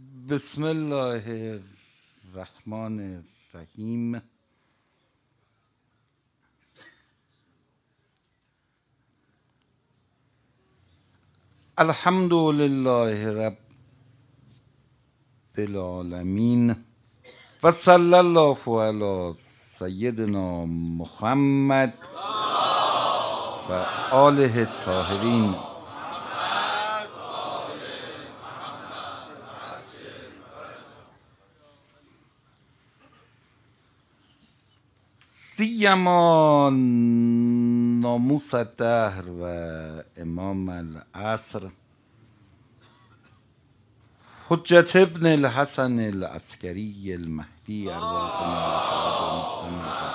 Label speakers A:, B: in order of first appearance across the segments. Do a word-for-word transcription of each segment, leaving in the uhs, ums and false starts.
A: بسم الله الرحمن الرحیم. الحمد لله رب العالمین و صلی الله علی سیدنا محمد و آله الطاهرین. سیما ناموس الدهر و امام العصر حجت ابن الحسن العسکری المهدی ارواحنا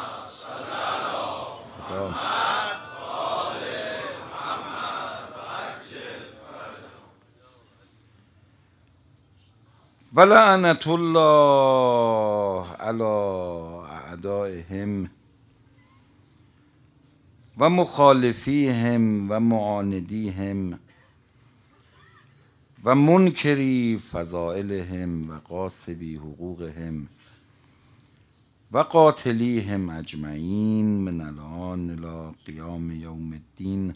A: و لعنت الله علی اعدائهم و مخالفیهم و معاندیهم و منکری فضائلهم و غاصبی حقوقهم و قاتلیهم اجمعین من الان الی قیام یوم الدین.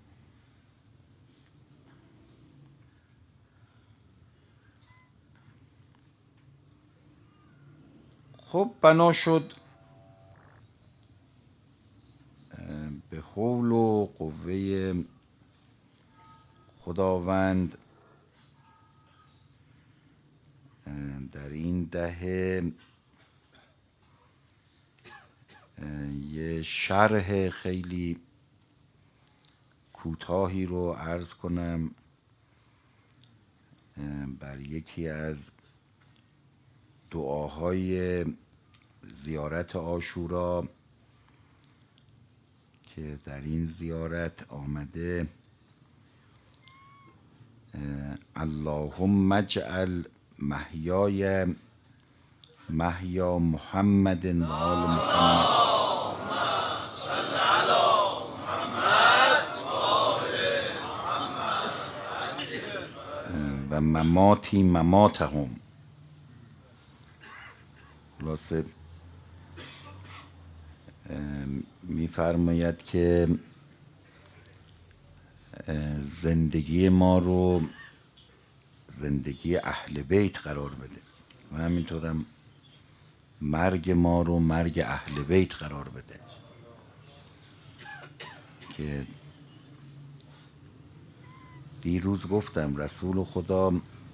A: خب بنا شد به حول و قوه خداوند در این دهه یه شرح خیلی کوتاهی رو عرض کنم بر یکی از دعاهای زیارت عاشورا که در این زیارت آمده: اللهم اجعل محیای محیا محمد و آل محمد و مماتی مماتهم. خلاصه میفرماید که زندگی ما رو زندگی اهل بیت قرار بده و همینطورم مرگ ما رو مرگ اهل بیت قرار بده، که دیروز گفتم رسول خدا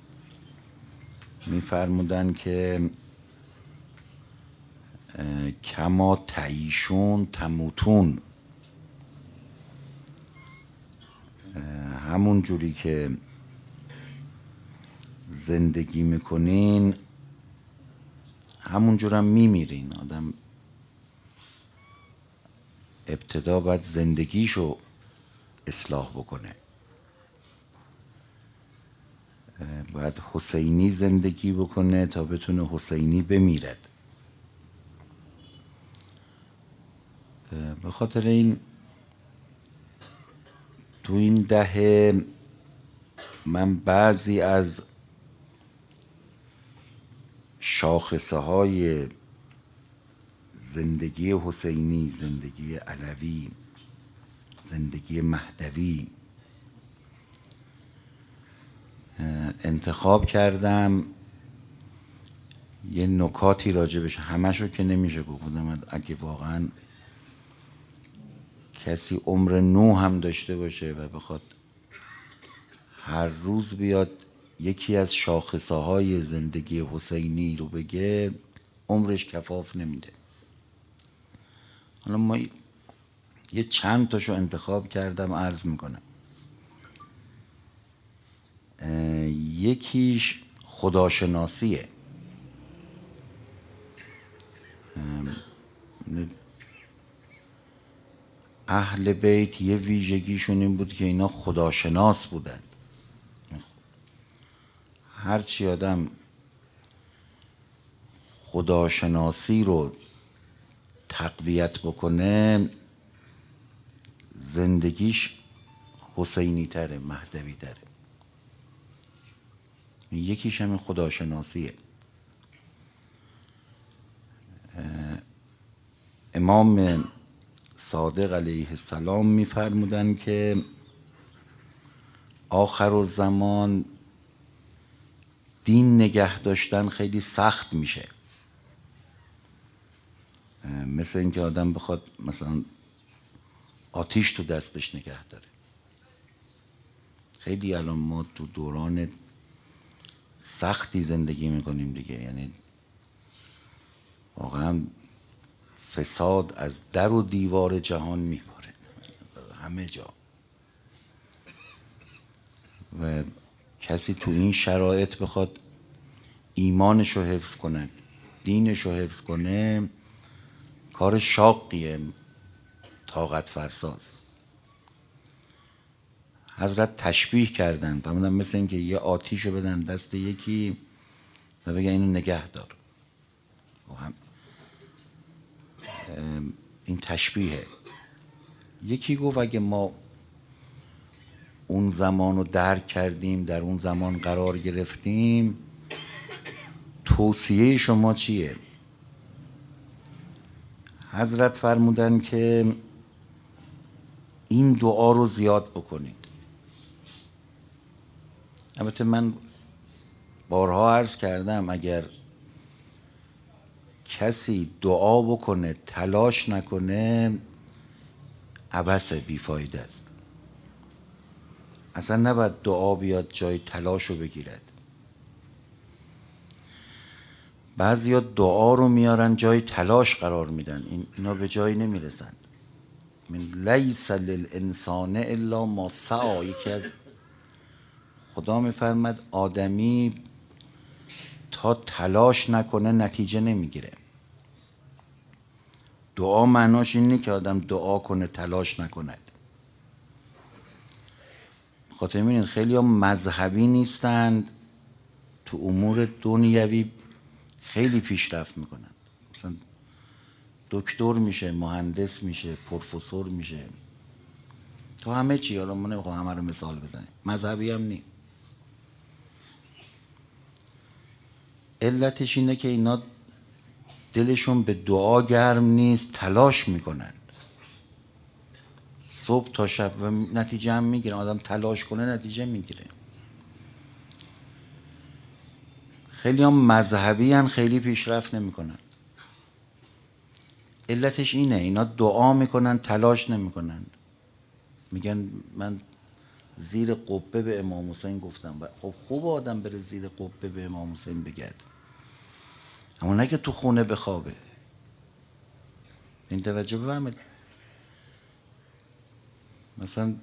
A: میفرمودن که کما تعیشون تموتون، همون جوری که زندگی میکنین همون جورم میمیرین. آدم ابتدا باید زندگیشو اصلاح بکنه، باید حسینی زندگی بکنه تا بتونه حسینی بمیرد. به خاطر این تو این دهه من بعضی از شاخصه های زندگی حسینی، زندگی علوی، زندگی مهدوی انتخاب کردم، یه نکاتی راجبش، همشو که نمیشه گفتم. اگه واقعا کسی عمر نو هم داشته باشه و بخواد هر روز بیاد یکی از شاخصه های زندگی حسینی رو بگه، عمرش کفاف نمیده. حالا ما یه چند تاشو انتخاب کردم عرض میکنم. یکیش خداشناسیه. اهل بیت یه ویژگیشون این بود که اینا خداشناس بودن. هرچی آدم خداشناسی رو تقویت بکنه زندگیش حسینی تره، مهدوی تره. یکیش همین خداشناسیه. امام صادق علیه السلام میفرمودن که آخر الزمان دین نگه داشتن خیلی سخت میشه، مثل اینکه آدم بخواد مثلا آتیش تو دستش نگه داره. خیلی الان ما تو دوران سختی زندگی میکنیم دیگه، یعنی واقعا فساد از در و دیوار جهان میباره همه جا و کسی تو این شرایط بخواد ایمانش رو حفظ کنه، دینش رو حفظ کنه، کار شاقیه، طاقت فرساز. حضرت تشبیه کردن فرمودن مثل اینکه یه آتیش رو بدن دست یکی و بگن اینو نگه دار. و هم این تشبیهه. یکی گفت اگه ما اون زمان رو درک کردیم، در اون زمان قرار گرفتیم، توصیه شما چیه؟ حضرت فرمودن که این دعا رو زیاد بکنید. البته من بارها عرض کردم اگر کسی دعا بکنه تلاش نکنه عبث بیفایده است. اصلا نباید دعا بیاد جای تلاش رو بگیرد. بعضیا دعا رو میارن جای تلاش قرار میدن، این اینا به جایی نمیرسند. من لیس للانسان الا ما سعی. یکی از خدا میفرماد آدمی تا تلاش نکنه نتیجه نمیگیره. دعا معناش اینه که آدم دعا کنه تلاش نکند. خاطر میبینید خیلی ها مذهبی نیستند، تو امور دنیوی خیلی پیشرفت میکنن، مثلا دکتر میشه، مهندس میشه، پروفسور میشه، تو همه چی. حالا ما نمیخوام همه رو مثال بزنیم، مذهبی هم نی. علتش اینه که اینا دلشون به دعا گرم نیست، تلاش میکنند صبح تا شب و نتیجه هم میگیرن. آدم تلاش کنه نتیجه میگیره. خیلی هم مذهبی هن، خیلی پیشرفت نمیکنن. علتش اینه اینا دعا میکنن تلاش نمیکنن. میگن من زیر قبه به امام حسین گفتم. خب خوب آدم بره زیر قبه به امام حسین بگرد، اما نه که تو خونه بخوابه. این توجه بفرمایید. مثلا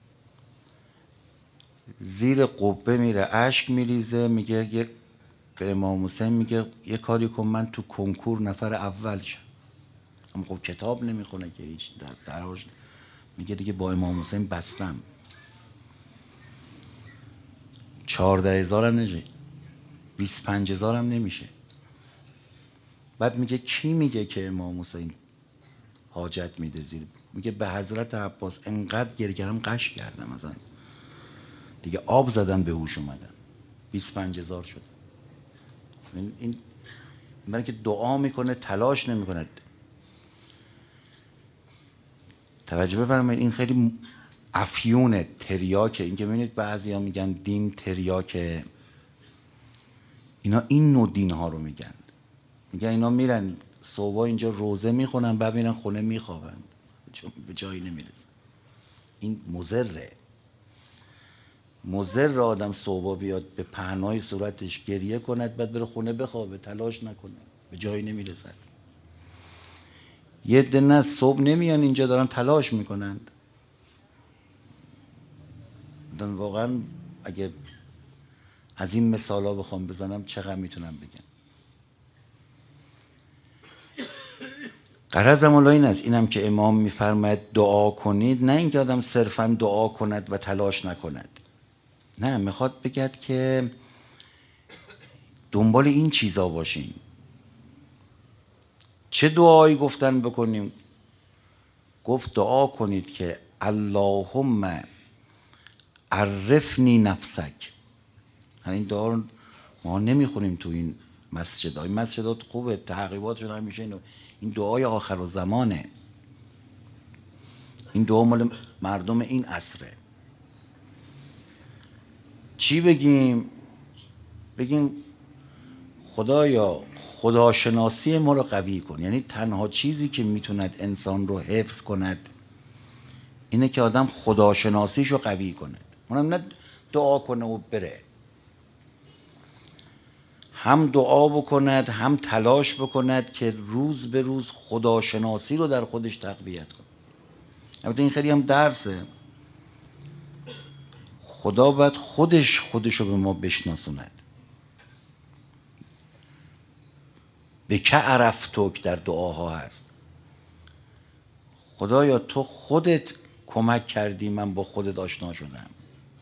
A: زیر قبه میره اشک میریزه، میگه یک به امام حسین میگه یه کاری کن من تو کنکور نفر اول شم. اما خب کتاب نمیخونه که هیچ در درش. میگه دیگه با امام حسین بستم. چهارده هزار هم نمیشه، بیست پنج هزار هم نمیشه. بعد میگه کی میگه که امام حسین حاجت میده زیر؟ میگه به حضرت عباس انقدر گریه کردم قش کردم، مثلا دیگه آب زدن به هوش اومدن. بیست پنج هزار شد. این این برای که دعا میکنه تلاش نمیکنه. توجه بفرمایید این خیلی افیونه، تریاکه. این که ببینید بعضیا میگن دین تریاکه، اینا این نوع دین ها رو میگن. میگن اینا میرن صبح اینجا روزه میخونن بعد میرن خونه میخوابن، چون به جایی نمیرسن. این مضره. مضر آدم صبح بیاد به پهنای صورتش گریه کند بعد بره خونه بخوابه، تلاش نکنه، به جایی نمیرسد. یه عده نه صبح نمیان اینجا دارن تلاش میکنند. واقعا اگه از این مثالا بخوام بزنم چقدر میتونم بگم. غرضم الا این است، اینم که امام میفرماید دعا کنید، نه اینکه آدم صرفا دعا کند و تلاش نکند. نه، میخواد بگد که دنبال این چیزا باشین. چه دعایی گفتن بکنیم؟ گفت دعا کنید که اللهم عرفنی نفسک. این دعا رو ما نمیخونیم تو این مسجد ها. این مسجدات خوبه، تحقیباتشون همیشه اینو، این دعای آخر الزمانه، این دعا مال مردم این عصره. چی بگیم؟ بگیم خدایا خداشناسی ما رو قوی کن. یعنی تنها چیزی که میتوند انسان رو حفظ کند اینه که آدم خداشناسیش رو قوی کند. اونم نه دعا کنه و بره، هم دعا بکند هم تلاش بکند که روز به روز خداشناسی رو در خودش تقویت کنه. البته این خیلی هم درسه. خدا باید خودش خودش رو به ما بشناسوند. به که عرفتک در دعاها هست. خدایا تو خودت کمک کردی من با خودت آشنا شدم.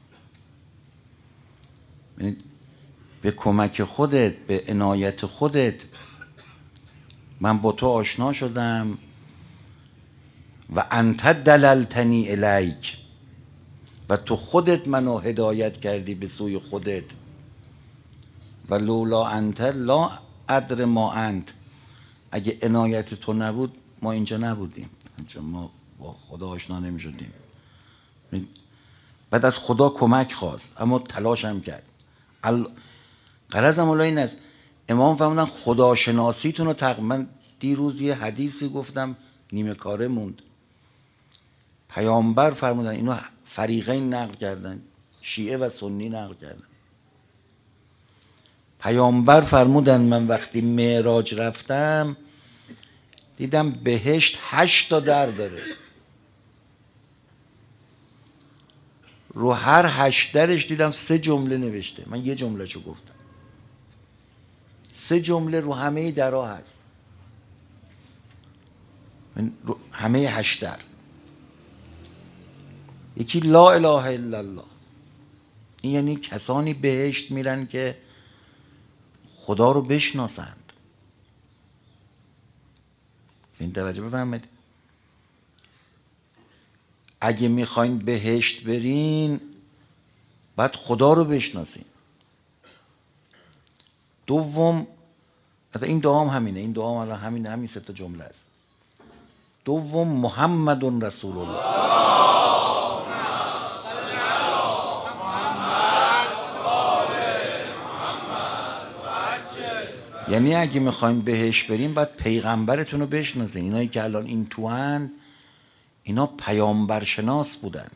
A: یعنی به کمک خودت، به عنایت خودت من با تو آشنا شدم. و انت دللتنی الیک، و تو خودت منو هدایت کردی به سوی خودت. و لولا انت لا ادر ما انت، اگه عنایت تو نبود ما اینجا نبودیم، چون ما با خدا آشنا نمی شدیم. بعد از خدا کمک خواست اما تلاش هم کرد. غرضم این است امام فرمودن خداشناسیتون رو تق... من دیروز یه حدیثی گفتم نیمه کاره موند. پیامبر فرمودن، اینو فریقین نقل کردن، شیعه و سنی نقل کردن. پیامبر فرمودن من وقتی معراج رفتم دیدم بهشت هشت تا در داره، رو هر هشت درش دیدم سه جمله نوشته. من یه جمله چو گفتم، سه جمله رو همه درها هست، من رو همه هشت در. یکی لا اله الا الله، این یعنی کسانی بهشت میرن که خدا رو بشناسند. این توجه بفرمایید. اگه میخواین بهشت برین باید خدا رو بشناسین. دوم، این دعا هم همینه، این دعا هم همین همین سه تا جمله است. دوم محمد رسول الله. یعنی اگه میخوایم بهش بریم باید پیغمبرتون رو بشناسین. اینایی که الان این تو هن اینا پیامبر شناس بودند.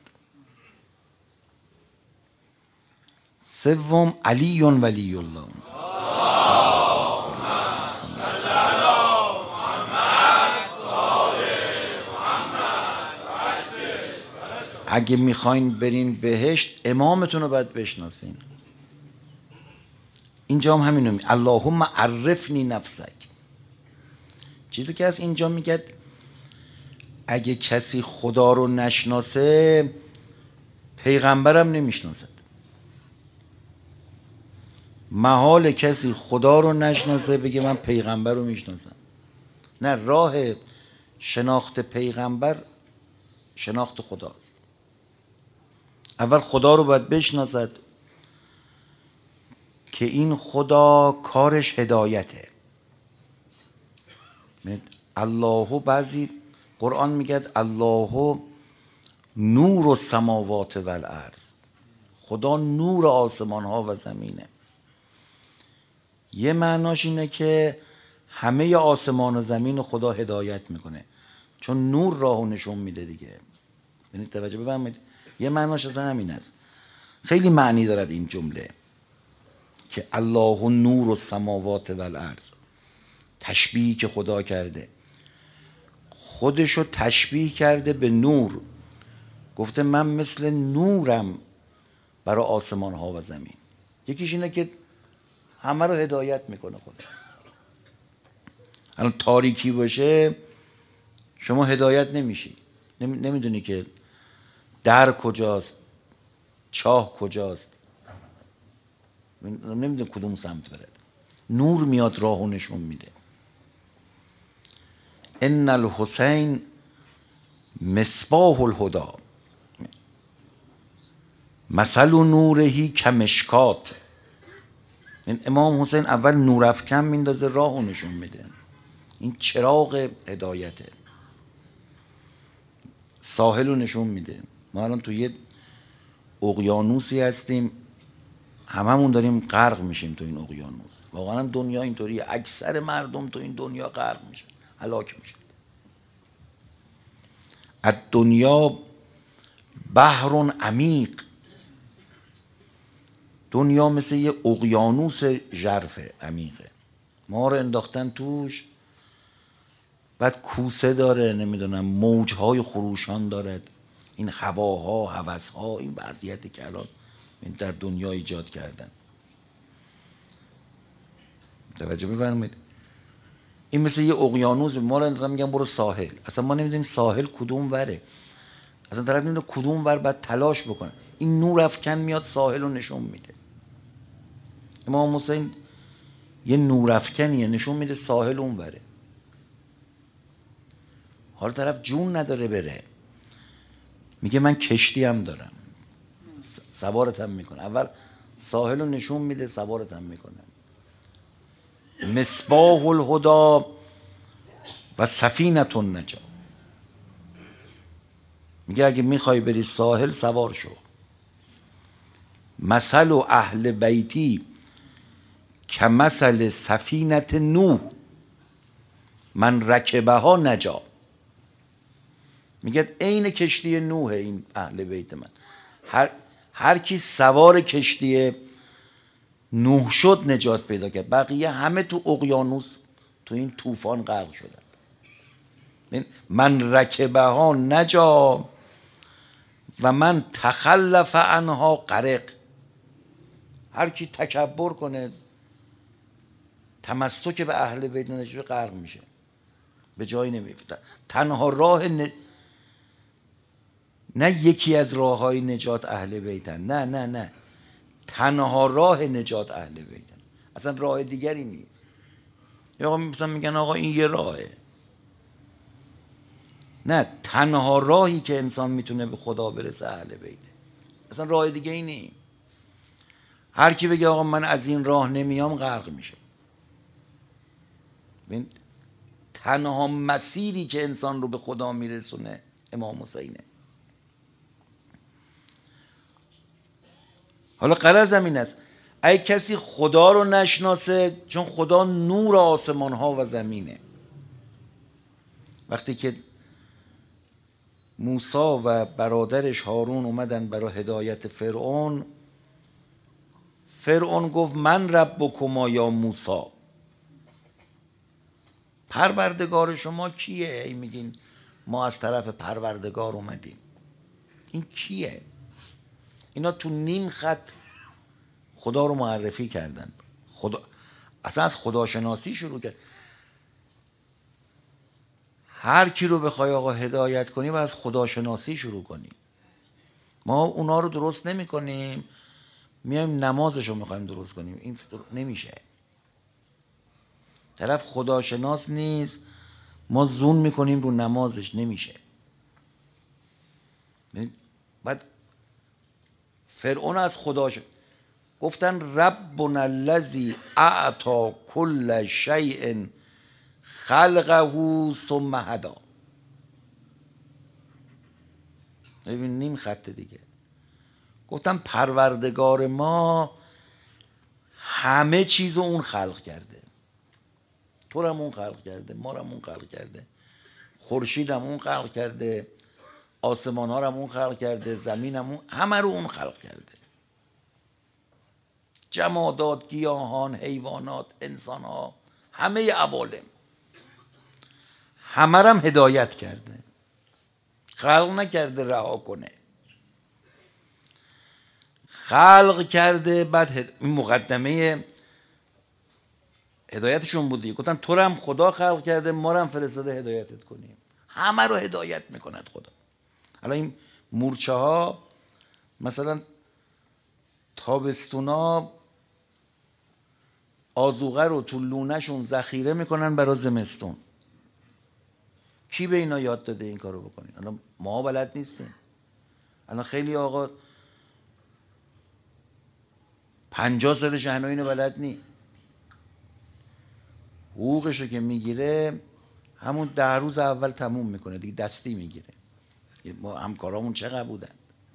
A: سوم علی ولی الله. اگه میخواین برین بهشت امامتون رو باید بشناسین. اینجا هم همینو می اللهم عرفنی نفسک. چیزی که از اینجا میگه اگه کسی خدا رو نشناسه پیغمبرم نمیشناسد. محال کسی خدا رو نشناسه بگه من پیغمبر رو میشناسم. نه، راه شناخت پیغمبر شناخت خداست. اول خدا رو باید بشناسد که این خدا کارش هدایته. الله، بعضی قرآن میگه الله نور السماوات و الارض، خدا نور آسمان ها و زمینه. یه معناش اینه که همه آسمان و زمین خدا هدایت میکنه، چون نور راهو نشون میده دیگه. یعنی توجه بفرمایید، یه معناش اصلا همین است. خیلی معنی دارد این جمله که الله نور السماوات و الارض. تشبیهی که خدا کرده، خودشو تشبیه کرده به نور. گفته من مثل نورم برای آسمان ها و زمین. یکیش اینه که همه رو هدایت میکنه خدا. الان تاریکی باشه شما هدایت نمیشی، نمیدونی که در کجاست، چاه کجاست، نمیدونی کدوم سمت برد. نور میاد راهو نشون میده. ان الحسین مصباح الهدی مثل نورهی کمشکات. این امام حسین اول نورافکن میندازه، راهو نشون میده. این چراغ هدایته، ساحل رو نشون میده. ما الان تو یه اقیانوسی هستیم، هممون داریم غرق میشیم تو این اقیانوس. واقعا دنیا اینطوریه، اکثر مردم تو این دنیا غرق میشن، هلاک میشن. از دنیا بحر عمیق، دنیا مثل یه اقیانوس ژرفه، عمیقه، ما رو انداختن توش. بعد کوسه داره، نمیدونم موجهای خروشان دارد، این هواها، هوسها، این وضعیتی که الان در دنیا ایجاد کردن. توجه بفرمایید، این مثل یه اقیانوس، ما رو انداختن میگن برو ساحل، اصلا ما نمیدونیم ساحل کدوم وره، اصلا طرف نمیدونه کدوم ور باید تلاش بکنه. این نور افکن میاد ساحل رو نشون میده. امام حسین یه نور افکنیه، نشون میده ساحل اون وره. حالا طرف جون نداره بره، میگه من کشتی هم دارم، سوارت هم میکنه. اول ساحل رو نشون میده، سوارت هم میکنه. مصباح الهدی و سفینة النجاة، میگه اگه میخوای بری ساحل سوار شو. مثل اهل بیتی کمثل سفینة نوح من رکبها نجا. میگه عین کشتی نوح این اهل بیت من، هر هر کی سوار کشتی نوح شد نجات پیدا کرد، بقیه همه تو اقیانوس تو این طوفان غرق شدن. من رکبها نجا و من تخلف عنها غرق. هر کی تکبر کنه، تمسک به اهل بیت نشه، غرق میشه، به جایی نمیفته. تنها راه ن... نه یکی از راه های نجات اهل بیتن، نه نه نه، تنها راه نجات اهل بیتن، اصلا راه دیگری نیست. یا آقا مثلا میگن آقا این یه راهه، نه، تنها راهی که انسان میتونه به خدا برسه اهل بیته، اصلا راه دیگه ای نیست. هر کی بگه آقا من از این راه نمیام غرق میشه. ببین تنها مسیری که انسان رو به خدا میرسونه امام حسینه. حالا غرضم این است اگه کسی خدا رو نشناسه، چون خدا نور آسمان ها و زمینه، وقتی که موسی و برادرش هارون اومدن برای هدایت فرعون، فرعون گفت من ربکما یا موسی، پروردگار شما کیه؟ ای میگین ما از طرف پروردگار اومدیم، این کیه؟ اینا تو نیم خط خدا رو معرفی کردن. خدا اصلا از خداشناسی شروع کرد. هر کی رو بخوای آقا هدایت کنی و از خداشناسی شروع کنی. ما اونا رو درست نمی کنیم، میایم نمازش رو میخوایم درست کنیم، این نمیشه. طرف خداشناس نیست، ما زون میکنیم رو نمازش، نمیشه. بعد فرعون از خداش گفتن ربنا الذی اعطی کل شیء خلقه ثم هدی. ببین نیم خط دیگه گفتم پروردگار ما همه چیز رو اون خلق کرده، تو رو هم اون خلق کرده، ما رو هم اون خلق کرده، خورشید هم اون خلق کرده، آسمان ها رو هم اون خلق کرده، زمین هم اون، همه رو اون خلق کرده، جمادات، گیاهان، حیوانات، انسان ها، همه عوالم، همه رو هم هدایت کرده، خلق نکرده رها کنه، خلق کرده. بعد این مقدمه هدایتشون بودی، گفتن تو رو هم خدا خلق کرده، ما رو هم فرستاده هدایتت کنیم، همه رو هدایت میکند خدا. حالا این مورچه ها مثلا تابستونا آذوقه رو تو لونهشون ذخیره میکنن برای زمستون. کی به اینا یاد داده این کارو بکنین؟ الان ما بلد نیستیم. الان خیلی آقا پنجاه سالش هنو اینو بلد نی. حقوقشو که میگیره همون ده روز اول تموم میکنه دیگه، دستی میگیره. ما همکارامون چقدر بودن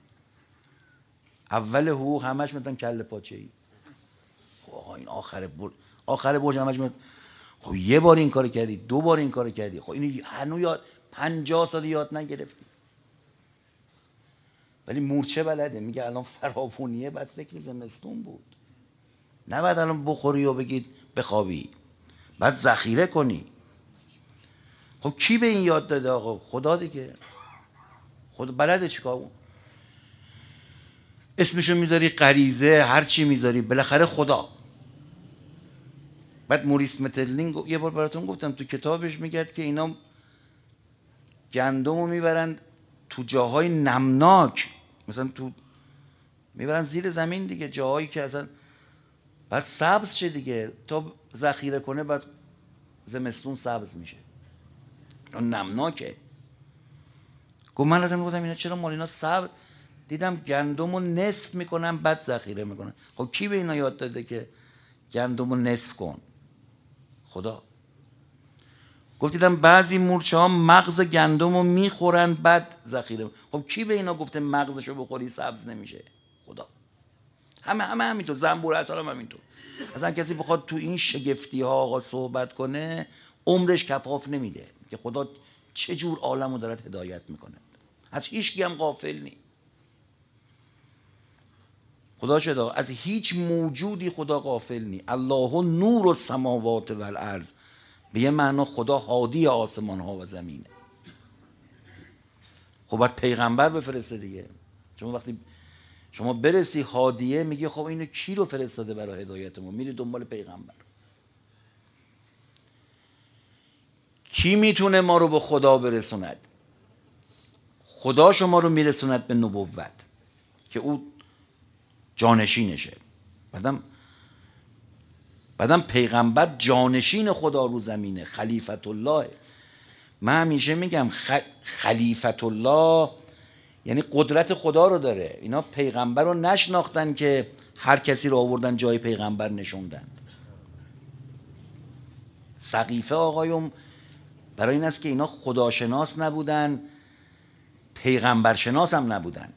A: اول حقوق همش میتونن کله پاچه ای. آقا این آخر بر... آخر برج همش میتونن. خب یه بار این کارو کردی، دو بار این کارو کردی، خب اینو هنو یاد پنجاه سال یاد نگرفتی. ولی مورچه بلده، میگه الان فراوونیه، بعد فکر زمستون بود، نه بعد الان بخوری و بگید بخوابی، بعد ذخیره کنی. خب کی به این یاد داده آقا؟ خدا دیگه. خود بلده چیکار. اسمشو میذاری غریزه، هر چی میذاری، بالاخره خدا. بعد موریس مترلینگ یه بار براتون گفتم تو کتابش میگه که اینا گندمو میبرند تو جاهای نمناک، مثلا تو میبرن زیر زمین دیگه، جاهایی که اصلا بعد سبز شه دیگه، تا ذخیره کنه بعد زمستون سبز میشه. اون نمناکه. گفت من رفتم گفتم اینا چرا مال اینا سبز؟ دیدم گندمو نصف میکنن بعد ذخیره میکنن. خب کی به اینا یاد داده که گندمو نصف کن؟ خدا. گفت دیدم بعضی مورچه ها مغز گندمو میخورن بعد ذخیره. خب کی به اینا گفته مغزشو بخوری سبز نمیشه؟ خدا. همه همه همینطور، زنبور اصلا هم همینطور. اصلا کسی بخواد تو این شگفتی ها آقا صحبت کنه عمرش کفاف نمیده که خدا چه جور عالمو داره هدایت میکنه. از هیچ کی هم غافل نی. خدا شده از هیچ موجودی خدا غافل نی. الله نور السماوات و الارض، به یه معنا خدا هادی آسمان ها و زمینه. خب باید پیغمبر بفرسته دیگه. شما وقتی شما برسی هادیه میگه خب اینو کی رو فرستاده برای هدایت ما؟ میری دنبال پیغمبر. کی میتونه ما رو به خدا برسوند؟ خدا شما رو میرسوند به نبوت که او جانشینشه. بعدم بعدم پیغمبر جانشین خدا رو زمینه، خلیفت الله. من همیشه میگم خ... خلیفت الله یعنی قدرت خدا رو داره. اینا پیغمبر رو نشناختن که هر کسی رو آوردن جای پیغمبر نشوندن. سقیفه آقایون برای این است که اینا خداشناس نبودن، پیغمبرشناس هم نبودن.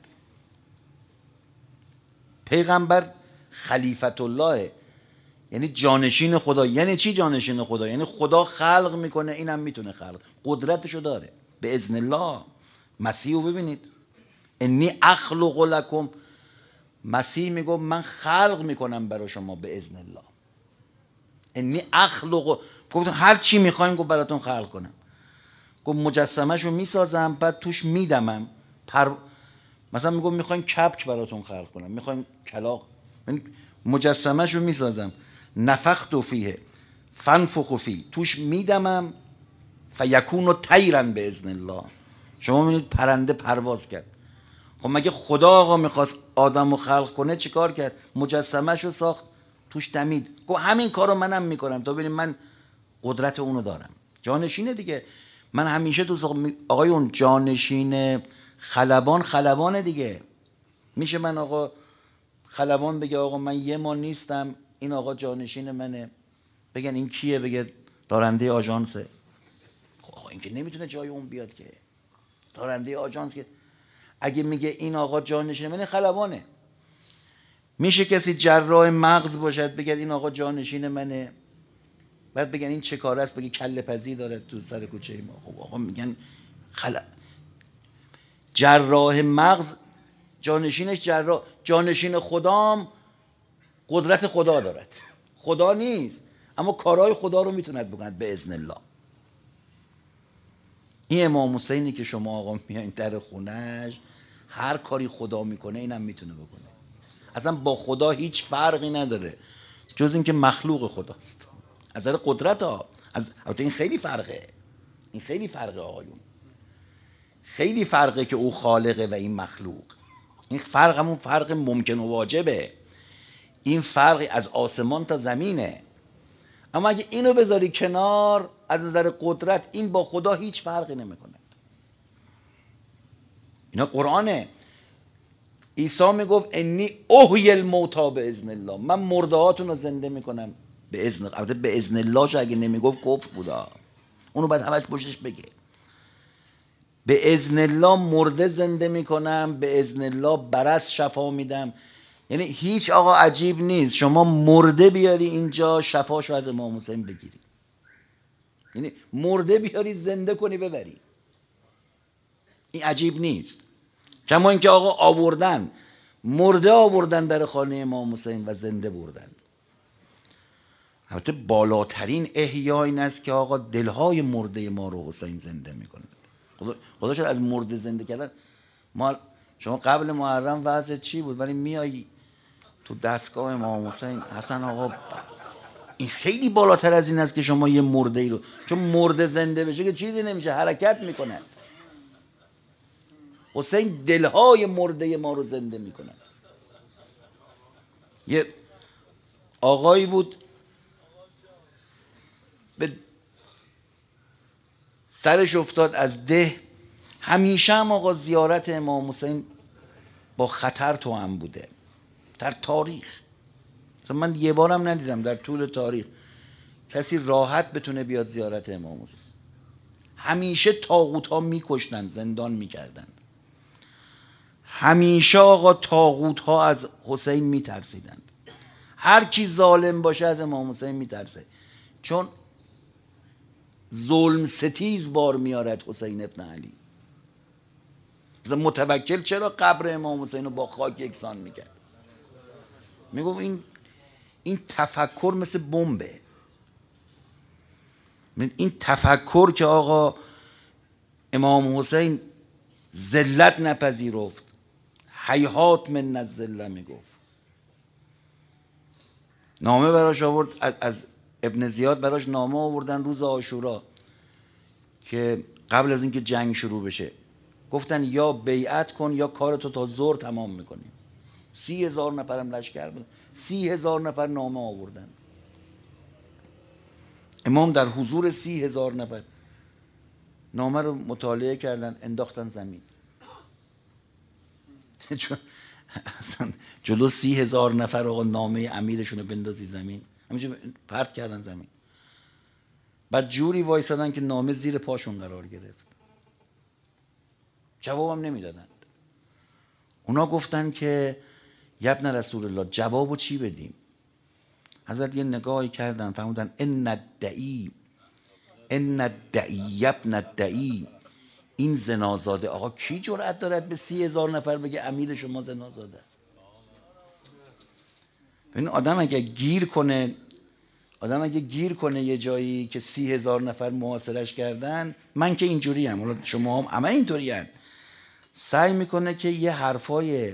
A: پیغمبر خلیفت الله یعنی جانشین خدا. یعنی چی جانشین خدا؟ یعنی خدا خلق میکنه، اینم میتونه خلق، قدرتشو داره به اذن الله. مسیح رو ببینید، انی اخلق لکم، مسیح میگه من خلق میکنم برای شما به اذن الله. انی اخلق، گفت هر چی میخواین گفت براتون خلق کنم. گفت مجسمه‌شو میسازم بعد توش میدمم پر... مثلا میگم میخواین کپک براتون خلق کنم، میخواین کلاغ، مجسمه‌شو میسازم، نفخت فیه فنفخ فیه، توش میدمم فیکون طیرا باذن الله. شما میبینید پرنده پرواز کرد. خب مگه خدا آقا میخواست آدمو خلق کنه چیکار کرد؟ مجسمه‌شو ساخت توش دمید. گفت همین کارو منم میکنم تا ببینید من قدرت اونو دارم. جانشینه دیگه. من همیشه تو آقای اون جانشین خلبان، خلبان دیگه. میشه من آقا خلبان بگه آقا من یه ما نیستم، این آقا جانشین منه، بگن این کیه؟ بگه دارنده آژانسه. خب آقا این که نمیتونه جای اون بیاد که. دارنده آژانس که اگه میگه این آقا جانشین منه خلبانه. میشه کسی جراح مغز باشد بگه این آقا جانشین منه، بعد بگن این چه کاره است؟ بگه کله پزی داره تو سر کوچه ما. خب آقا میگن خل... جراح مغز جانشینش جراح. جانشین خدام قدرت خدا دارد، خدا نیست اما کارهای خدا رو میتوند بکند به اذن الله. این امام حسینی که شما آقا میایین در خونش، هر کاری خدا میکنه اینم میتونه بکنه. اصلا با خدا هیچ فرقی نداره جز اینکه مخلوق خداست. از نظر قدرت ها از البته این خیلی فرقه، این خیلی فرقه آقایون، خیلی فرقه که او خالقه و این مخلوق. این فرق همون فرق ممکن و واجبه. این فرقی از آسمان تا زمینه. اما اگه اینو بذاری کنار، از نظر قدرت این با خدا هیچ فرقی نمیکنه. اینا قرآنه. عیسی میگفت انی احیی الموتی باذن الله، من مردهاتون رو زنده میکنم به اذن. البته به اذن الله اگه نمیگفت کفر بودا، اونو باید همش پشتش بگه. به اذن الله مرده زنده میکنم، به اذن الله برص شفا میدم. یعنی هیچ آقا عجیب نیست شما مرده بیاری اینجا شفاشو از امام حسین بگیری، یعنی مرده بیاری زنده کنی ببری، این عجیب نیست. کما اینکه آقا آوردن مرده آوردن در خانه امام حسین و زنده بردن. البته بالاترین احیا این است که آقا دلهای مرده ما رو حسین زنده میکنه. خدا خدا شد از مرده زنده کردن. ما شما قبل محرم وضع چی بود، ولی میای تو دستگاه امام حسین حسن آقا، این خیلی بالاتر از این است که شما یه مرده ای رو، چون مرده زنده بشه که چیزی نمیشه، حرکت میکنه. حسین دلهای مرده ما رو زنده میکنه. یه آقایی بود به سرش افتاد از ده، همیشه هم آقا زیارت امام حسین با خطر توأم بوده در تاریخ. مثلا من یه بارم ندیدم در طول تاریخ کسی راحت بتونه بیاد زیارت امام حسین. همیشه طاغوت ها میکشتن، زندان میکردن. همیشه آقا طاغوت ها از حسین میترسیدند. هر کی ظالم باشه از امام حسین میترسه، چون ظلم ستیز بار میارد حسین ابن علی. مثلا متوکل چرا قبر امام حسین رو با خاک یکسان میکرد؟ میگم این این تفکر مثل بمبه. این تفکر که آقا امام حسین ذلت نپذیرفت، هیهات من الذله میگفت. نامه براش آورد از, از ابن زیاد، براش نامه آوردن روز عاشورا که قبل از اینکه جنگ شروع بشه گفتن یا بیعت کن یا کارتو تا ظهر تمام میکنیم. سی هزار نفرم لشکر بود، سی هزار نفر نامه آوردن. امام در حضور سی هزار نفر نامه رو مطالعه کردن، انداختن زمین. جلو سی هزار نفر آقا نامه امیرشون رو بندازی زمین، همینجور پرت کردن زمین. بعد جوری وایسادن که نامه زیر پاشون قرار گرفت، جوابم نمیدادند. اونا گفتن که یبن رسول الله جوابو چی بدیم؟ حضرت یه نگاهی کردن فهمودن ان الدعی ان الدعی یبن الدعی، این زنازاده. آقا کی جرأت دارد به سی هزار نفر بگه امیر شما زنازاده است؟ این آدم اگه گیر کنه آدم اگه گیر کنه یه جایی که سی هزار نفر محاصرش کردن، من که اینجوری هم، حالا شما هم همه اینطوری هم، سعی میکنه که یه حرفای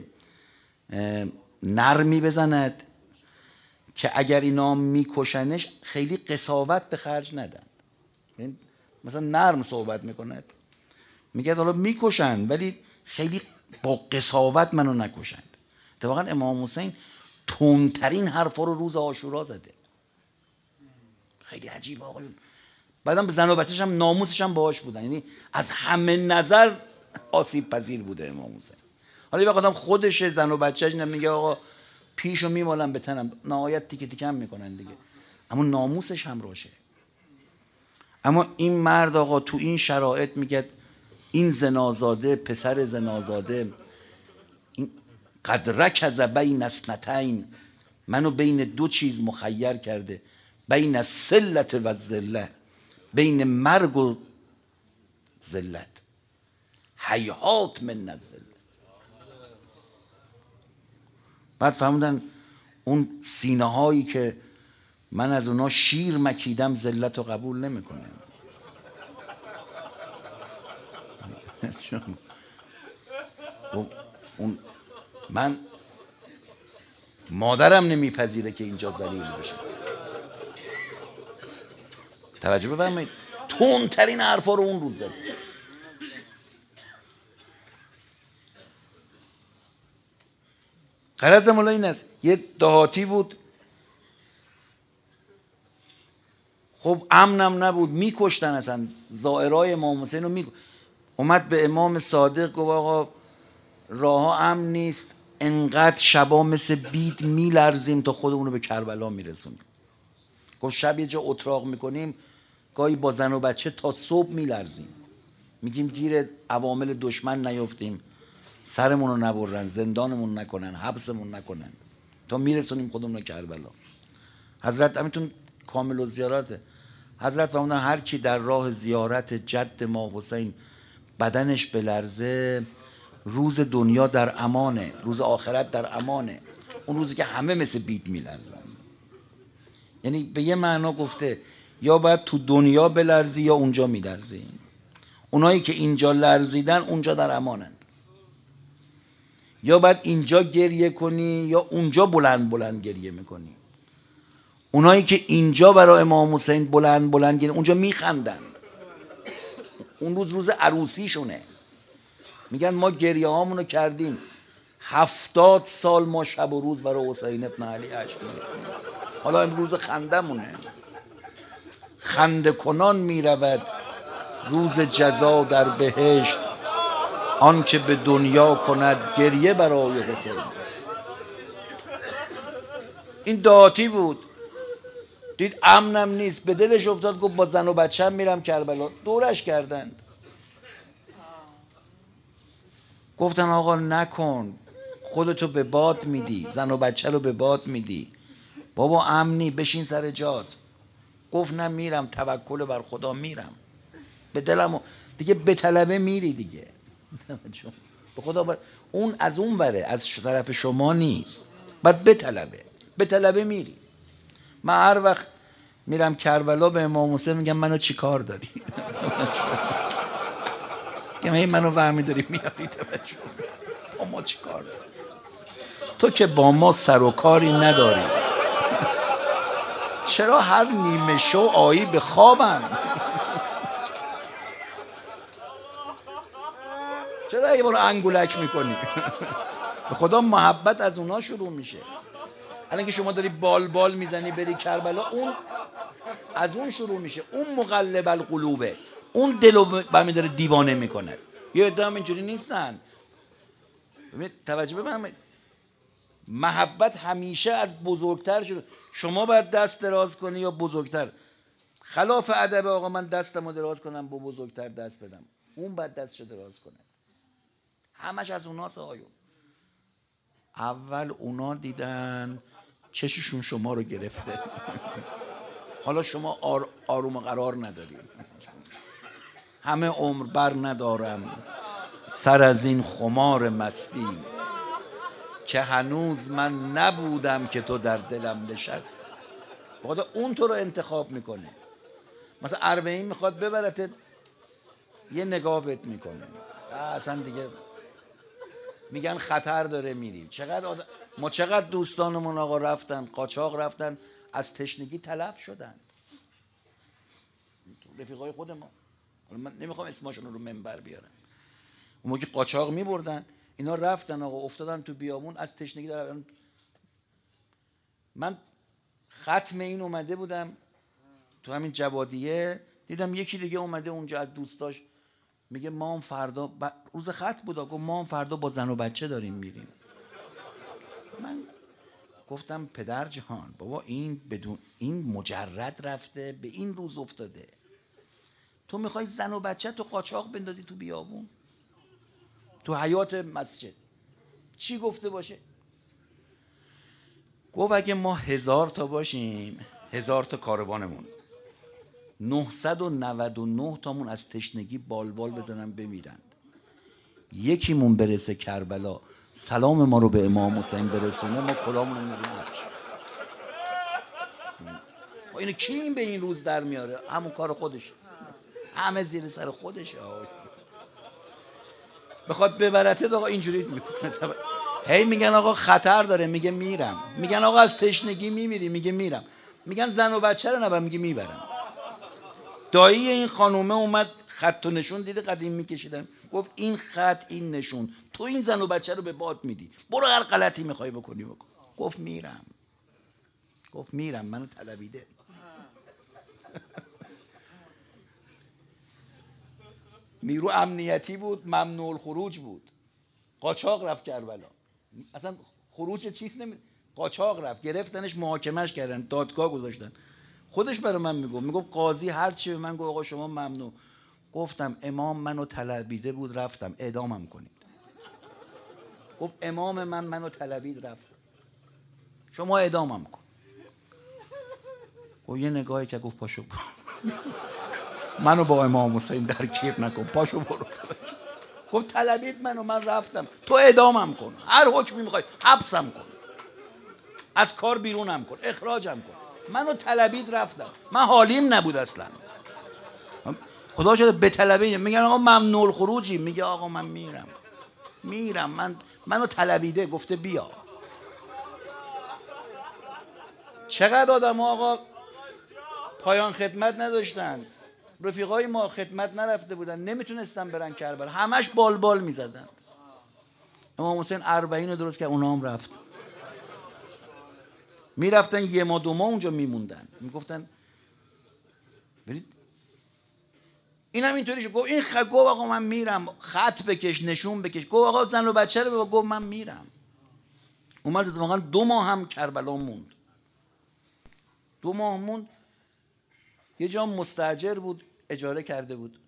A: نرمی بزند که اگر اینا میکشنش خیلی قساوت به خرج ندن. مثلا نرم صحبت میکند، میگه حالا میکشن ولی خیلی با قساوت منو نکشند. اتفاقا امام حسین تندترین حرفا رو روز عاشورا زده. خیلی عجیب آقایون. بعدم به زن و بچه‌ش هم ناموسش هم باهاش بودن، یعنی از همه نظر آسیب پذیر بوده امام حسین. حالا یه وقت خودش زن و بچه‌ش نمیگه آقا پیشو میمالن به تنم، نهایت تیکه تیکه هم میکنن دیگه، اما ناموسش هم روشه. اما این مرد آقا تو این شرایط میگه این زنازاده، پسر زنازاده، این قد رکض بین اثنتین، منو بین دو چیز مخیر کرده، بین السلة و الذلة، بین مرگ و ذلت، هیهات من الذلة. بعد فهمیدن اون سینه هایی که من از اونا شیر مکیدم ذلت رو قبول نمیکنه. اون من مادرم نمیپذیره که اینجا ذلیل بشه. توجه بفرمایید، تندترین حرفا رو اون روز زد. غرض مولا این است، یه دهاتی بود، خب امنم نبود، میکشتن اصلا زائرای امام حسین رو میکشتن. اومد به امام صادق گفت آقا راه ها امن نیست، انقدر شبا مثل بید میلرزیم تا خودمون رو به کربلا میرسونیم. گفت شب یه جا اتراق میکنیم، گاهی با زن و بچه تا صبح میلرزیم، میگیم گیر عوامل دشمن نیفتیم، سرمون رو نبرن، زندانمون نکنن، حبسمون نکنن، تا میرسونیم خودمون رو کربلا. حضرت همینتون کامل و زیارته. حضرت فرمودن هر کی در راه زیارت جد ما حسین بدنش بلرزه، روز دنیا در امانه، روز آخرت در امانه. اون روزی که همه مثل بید میلرزن. یعنی به یه معنا گفته یا باید تو دنیا بلرزی یا اونجا میلرزی. اونایی که اینجا لرزیدن اونجا در امانند. یا باید اینجا گریه کنی یا اونجا بلند بلند گریه میکنی. اونایی که اینجا برای امام حسین بلند بلند گریه، اونجا میخندن. اون روز روز عروسیشونه. میگن ما گریه هامونو کردیم، هفتاد سال ما شب و روز برای حسین ابن علی عشق میکنیم، حالا امروز خندمونه. خنده کنان میرود روز جزا در بهشت، آن که به دنیا کند گریه برای حسین. این داعتی بود، دید امنم نیست، به دلش افتاد گفت با زن و بچه هم میرم کربلا. دورش کردند، گفتن آقا نکن، خودتو به باد میدی، زن و بچه رو به باد میدی، بابا امنی، بشین سر جات. گفت نه میرم، توکل بر خدا میرم، به دلم دیگه به طلبه میری دیگه. به خدا بر... اون از اون بره، از طرف شما نیست، بعد به طلبه، به طلبه میری. من هر وقت میرم کربلا به امام حسین میگم منو چی کار داری؟ میگم این منو ورمی داری میاری توجه، با ما چی کار داری؟ تو که با ما سر و کاری نداری، چرا هر نیمه شو آیی به خوابم؟ چرا یه بار انگولک میکنی؟ به خدا محبت از اونا شروع میشه. الان که شما داری بال بال میزنی بری کربلا، اون از اون شروع میشه. اون مقلب القلوبه، اون دلو برمی داره دیوانه میکنه. یه عده هم اینجوری نیستن. ببینید توجه بفرمایید، محبت همیشه از بزرگتر شروع. شما باید دست دراز کنی یا بزرگتر؟ خلاف ادب آقا من دستمو دراز کنم با بزرگتر دست بدم، اون باید دستشو دراز کنه. همش از اوناست آقایون. اول اونا دیدن چششون شما رو گرفته. حالا شما آر آروم و قرار نداریم. همه عمر بر ندارم سر از این خمار مستی، که هنوز من نبودم که تو در دلم نشست. خدا اون تو رو انتخاب میکنه. مثلا اربعین میخواد ببرتت، یه نگاه بهت میکنه، اصلا دیگه میگن خطر داره میری. چقدر آز... ما چقدر دوستانمون آقا رفتن قاچاق، رفتن از تشنگی تلف شدن، رفیقای خود ما. من نمیخوام اسمشون رو منبر بیارم. اون موقع قاچاق میبردن، اینا رفتن آقا افتادن تو بیابون از تشنگی دارن. من ختم این اومده بودم تو همین جوادیه، دیدم یکی دیگه اومده اونجا از دوستاش، میگه ما هم فردا ب... روز ختم بود، گفت ما هم فردا با زن و بچه داریم میریم. من گفتم پدر جهان بابا این بدون این مجرد رفته به این روز افتاده، تو میخوای زن و بچه تو قاچاق بندازی تو بیابون تو حیات مسجد؟ چی گفته باشه؟ گفت اگه ما هزار تا باشیم، هزار تا کاروانمون، نهصد و نود و نه تامون از تشنگی بال بال بزنن بمیرند، یکیمون برسه کربلا سلام ما رو به امام حسین برسونه، ما کلامون رو میزنیم هرچی. اینو کی این به این روز در میاره؟ همون کار خودش، همه زیر سر خودشه. بخواد ببرته آقا اینجوری میکنه. هی میگن آقا خطر داره، میگه میرم. میگن آقا از تشنگی میمیری، میگه میرم. میگن زن و بچه رو نبر، میگه میبرم. دایی این خانومه اومد خط و نشون دیده قدیم میکشیدن، گفت این خط این نشون، تو این زن و بچه رو به باد میدی، برو هر غلطی میخوای بکنی بکن. گفت میرم. گفت میرم، منو طلبیده. نیرو امنیتی بود، ممنوع الخروج بود، قاچاق رفت کربلا. اصلا خروج چیز نمی قاچاق رفت، گرفتنش، محاکمش کردن، دادگاه گذاشتن. خودش برای من میگفت میگفت قاضی هر چی به من گفت آقا شما ممنوع. گفتم امام منو طلبیده بود رفتم، اعدامم کنید. گفت امام من منو طلبید رفتم، شما اعدامم کن. گفت یه نگاهی که گفت پاشو برو. منو با امام حسین درگیر نکن، پاشو برو. گفت طلبید منو، من رفتم، تو اعدامم کن، هر حکمی میخوای، حبسم کن، از کار بیرونم کن، اخراجم کن. منو طلبید رفتم، من حالیم نبود اصلا. خدا شده به طلبید میگن آقا ممنوع الخروجی، میگه آقا من میرم میرم من منو طلبیده گفته بیا. چقدر آدم آقا پایان خدمت نداشتن، رفیقای ما خدمت نرفته بودن، نمیتونستن برن کربلا، همش بال بال میزدن. امام حسین اربعین رو درست کرد، اونا هم رفت. میرفتن یه ما دو ماه اونجا میموندن، میگفتن برید. این هم اینطوری شد. گفت این خ... گفت آقا من میرم، خط بکش نشون بکش. گفت آقا زن و بچه رو بگو. گفت من میرم. اومد اتفاقا دو ماه هم کربلا موند. دو ماه موند. یه جا مستاجر بود، اجاره کرده بود،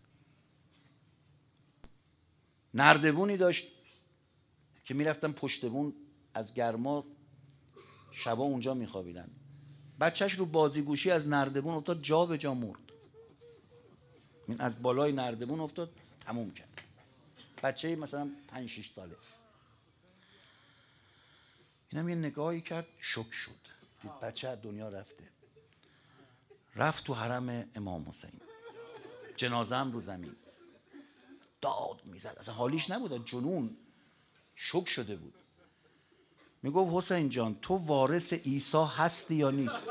A: نردبونی داشت که میرفتن پشت بون از گرما شبا اونجا میخوابیدن. بچهش رو بازیگوشی از نردبون افتاد، جا به جا مرد. این از بالای نردبون افتاد، تموم کرد. بچه مثلا پنج شش ساله. اینم یه نگاهی کرد، شوک شد، دید بچه از دنیا رفته. رفت تو حرم امام حسین، جنازه هم رو زمین داد میزد، اصلا حالیش نبود، جنون، شوک شده بود. میگفت حسین جان تو وارث عیسی هستی یا نیست؟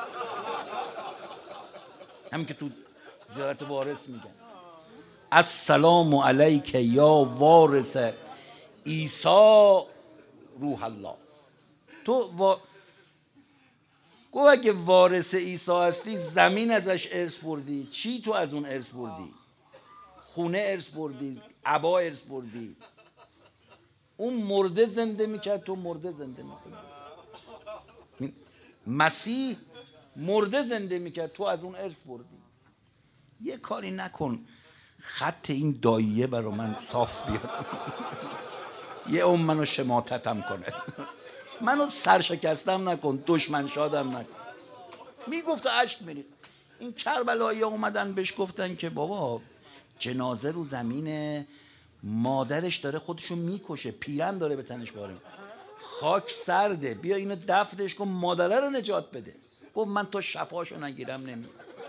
A: همین که تو زیارت وارث میگن السلام علیک یا وارث عیسی روح الله. تو وا... گفت اگه وارث عیسی هستی زمین ازش ارث بردی، چی تو از اون ارث بردی؟ خونه ارث بردی، عبا ارث بردی. اون مرده زنده میکرد، تو مرده زنده میکنی. مسیح مرده زنده میکرد، تو از اون ارث بردی. یه کاری نکن خط این داییه برا من صاف بیاد. یه اون منو شماتتم کنه، منو سرشکستم نکن، دشمن شادم نکن. میگفت عشق میرید. این کربلایی اومدن بهش گفتن که بابا جنازه رو زمینه، مادرش داره خودشو میکشه، پیرن داره به تنش باره، خاک سرده، بیا اینو دفنش کن، مادره رو نجات بده. گفت من تو شفاشو نگیرم نمی.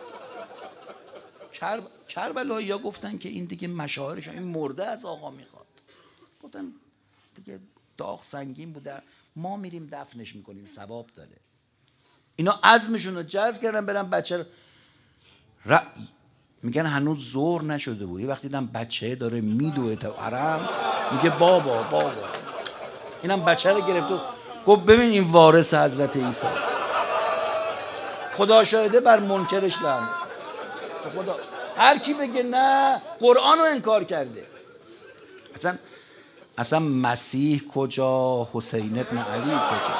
A: کرب... کربلایی ها گفتن که این دیگه مشاعرش، این مرده از آقا میخواد. گفتن دیگه داغ سنگین بوده، ما میریم دفنش میکنیم، ثواب داره. اینا عزمشون رو جزم کردن برن بچه رو ر... میگن هنوز ظهر نشده بود، یه وقتی دیدم بچه داره میدوه تا حرم، میگه بابا بابا. اینم بچه رو گرفت و گفت ببین این وارث حضرت عیسی، خدا شاهده بر منکرش لعنت. خدا هر کی بگه نه قرآن رو انکار کرده. اصلا اصلا مسیح کجا، حسین ابن علی کجا؟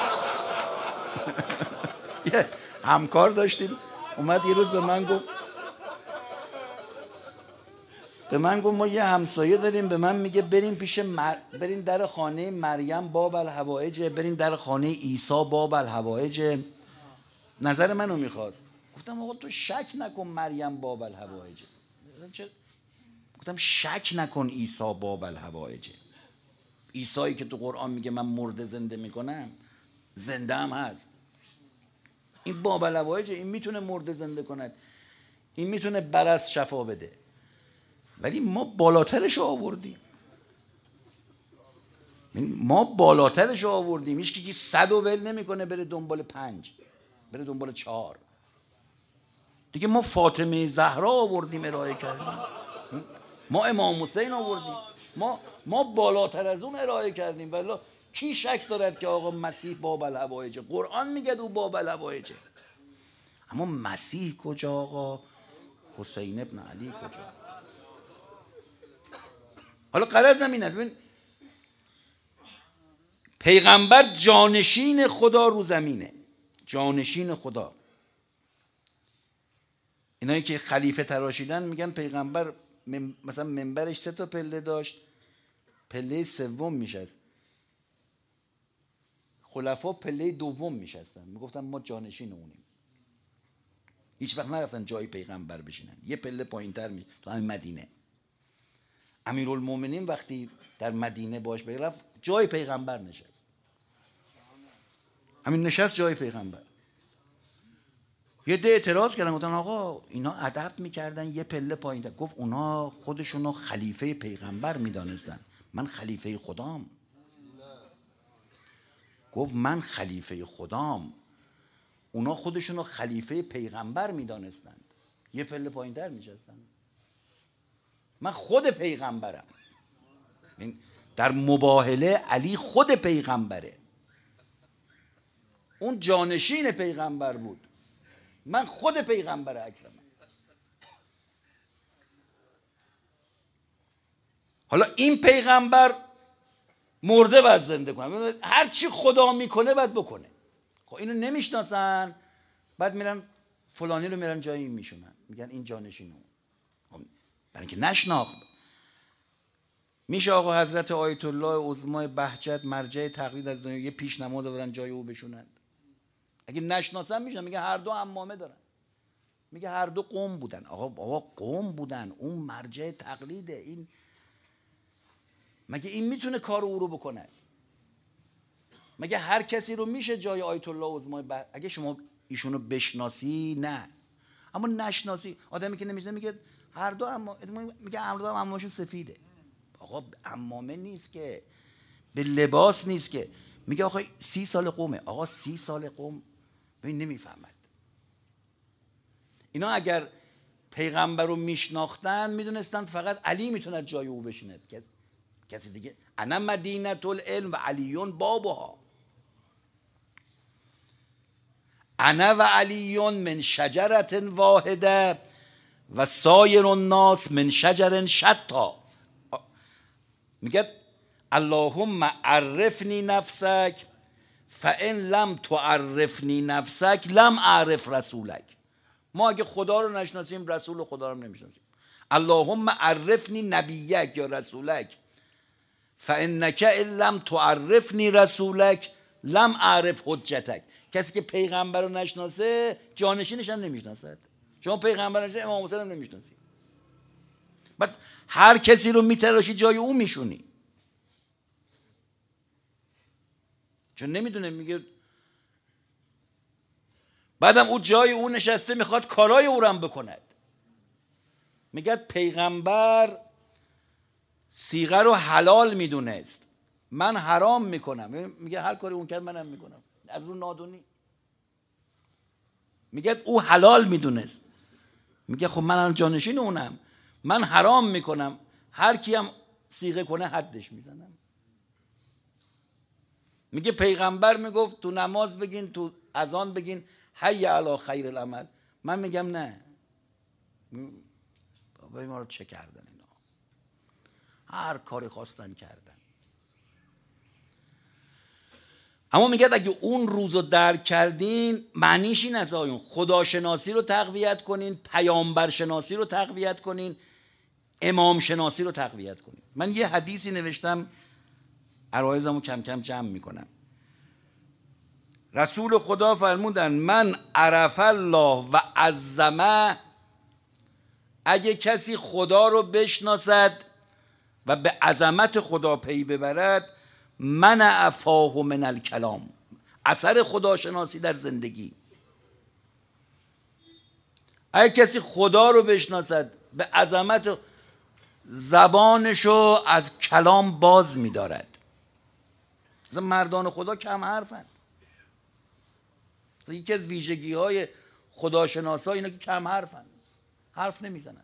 A: یه همکار داشتیم اومد یه روز به من گفت به من گفت ما یه همسایه داریم، به من میگه بریم پیش مر... بریم در خانه مریم باب الحوائج، بریم در خانه عیسی باب الحوائج. نظر منو میخواست. گفتم آقا تو شک نکن مریم باب الحوائج. گفتم شک نکن عیسی باب الحوائج. عیسایی که تو قرآن میگه من مرده زنده میکنم، زنده هم هست. این باب الحوائج، این میتونه مرده زنده کند، این میتونه برص شفا بده، ولی ما بالاترش آوردیم. ما بالاترش آوردیم. هیچ کی صد و ول نمیکنه بره دنبال پنج، بره دنبال چهار. دیگه ما فاطمه زهرا آوردیم ارائه کردیم، ما امام حسین آوردیم، ما ما بالاتر از اون ارائه کردیم. والله کی شک دارد که آقا مسیح باب الحوائج؟ قرآن میگه او باب الحوائج. اما مسیح کجا آقا؟ حسین ابن علی کجا؟ حالا غرض این است، ببین پیغمبر جانشین خدا رو زمینه، جانشین خدا. اینایی که خلیفه تراشیدن میگن پیغمبر مثلا منبرش سه تا پله داشت، پله سوم میشست، خلفا پله دوم میشستن، میگفتن ما جانشین اونیم. هیچ وقت نرفتن جای پیغمبر بشینن، یه پله پایینتر می تو همین مدینه. امیرالمومنین وقتی در مدینه باش برفت جای پیغمبر نشست، همین نشست جای پیغمبر. یه ده اعتراض کردن، گفتن آقا اینا ادب میکردن یه پله پایینتر. گفت اونا خودشونو خلیفه پیغمبر میدانستن، من خلیفه خدام. گفت من خلیفه خدام، اونا خودشونو خلیفه پیغمبر میدانستند، یه پله پایینتر میشستن. من خود پیغمبرم. در مباهله علی خود پیغمبره، اون جانشین پیغمبر بود، من خود پیغمبر اکرمم. حالا این پیغمبر مرده باید زنده کنه، هر چی خدا میکنه باید بکنه. خب اینو نمیشناسن، بعد میرن فلانی رو میرن جایی میشونن، میگن این جانشین اون، برای اینکه نشناخت. میشه آقا حضرت آیت الله عظمای بهجت مرجع تقلید از دنیا یه پیش نماز برن جای او بشونن؟ اگه نشناسن میشن، میگه هر دو عمامه دارن، میگه هر دو قوم بودن. آقا بابا قوم بودن، اون مرجع تقلیده. این مگه این میتونه کار او رو بکنه؟ مگه هر کسی رو میشه جای آیت الله عظمای بهجت؟ اگه شما ایشونو بشناسی نه، اما نشناسی. آدمی که نمیشناسه میگه هر دو اما میگه هر دو عمامشون سفیده. آقا عمامه نیست که، به لباس نیست که. میگه آقا سی سال قومه. آقا سی سال قوم ببین نمیفهمد. اینا اگر پیغمبر رو میشناختن میدونستن فقط علی میتونه جای او بشینه، کسی دیگه. انا مدینه العلم و علیون بابها، انا و علیون من شجرت واحده و سایر الناس من شجر شتا. میگه اللهم عرفنی نفسک فان لم تعرفنی نفسک لم اعرف رسولک. ما اگه خدا رو نشناسیم رسول خدا رو نمیشناسیم. اللهم عرفنی نبیک یا رسولک فانک ان لم تعرفنی رسولک لم اعرف حجتک. کسی که پیغمبر رو نشناسه جانشینش هم نمیشناسد. شما پیغمبر نشناسید امام حسین هم نمیشناسید، بعد هر کسی رو میتراشی جای او میشونی، چون نمیدونه. میگه بعدم او جای او نشسته میخواد کارای او رو هم بکند. میگه پیغمبر صیغه رو حلال میدونست، من حرام میکنم. میگه هر کاری اون کرد منم میکنم، از رو نادونی. میگه او حلال میدونست، میگه خب من جانشین اونم، من حرام میکنم، هر کی هم صیغه کنه حدش میزنم. میگه پیغمبر میگفت تو نماز بگین، تو اذان بگین حی علی خیر العمل. من میگم نه، بابا ما رو چه کردن اینا، هر کاری خواستن کردن. اما میگه اگه اون روزو درک کردین معنیش این است آیون خداشناسی رو تقویت کنین، پیامبر شناسی رو تقویت کنین، امام شناسی رو تقویت کنین. من یه حدیثی نوشتم، عرایزمو کم کم جمع میکنم. رسول خدا فرمودن من عرف الله و عظمه، اگه کسی خدا رو بشناسد و به عظمت خدا پی ببرد، من افاه من الکلام، اثر خداشناسی در زندگی. اگه کسی خدا رو بشناسد به عظمت، زبانشو از کلام باز می‌دارد. مثلا مردان خدا کم حرفند. یکی از ویژگی‌های خداشناسا اینا که کم حرفند، حرف نمیزنند.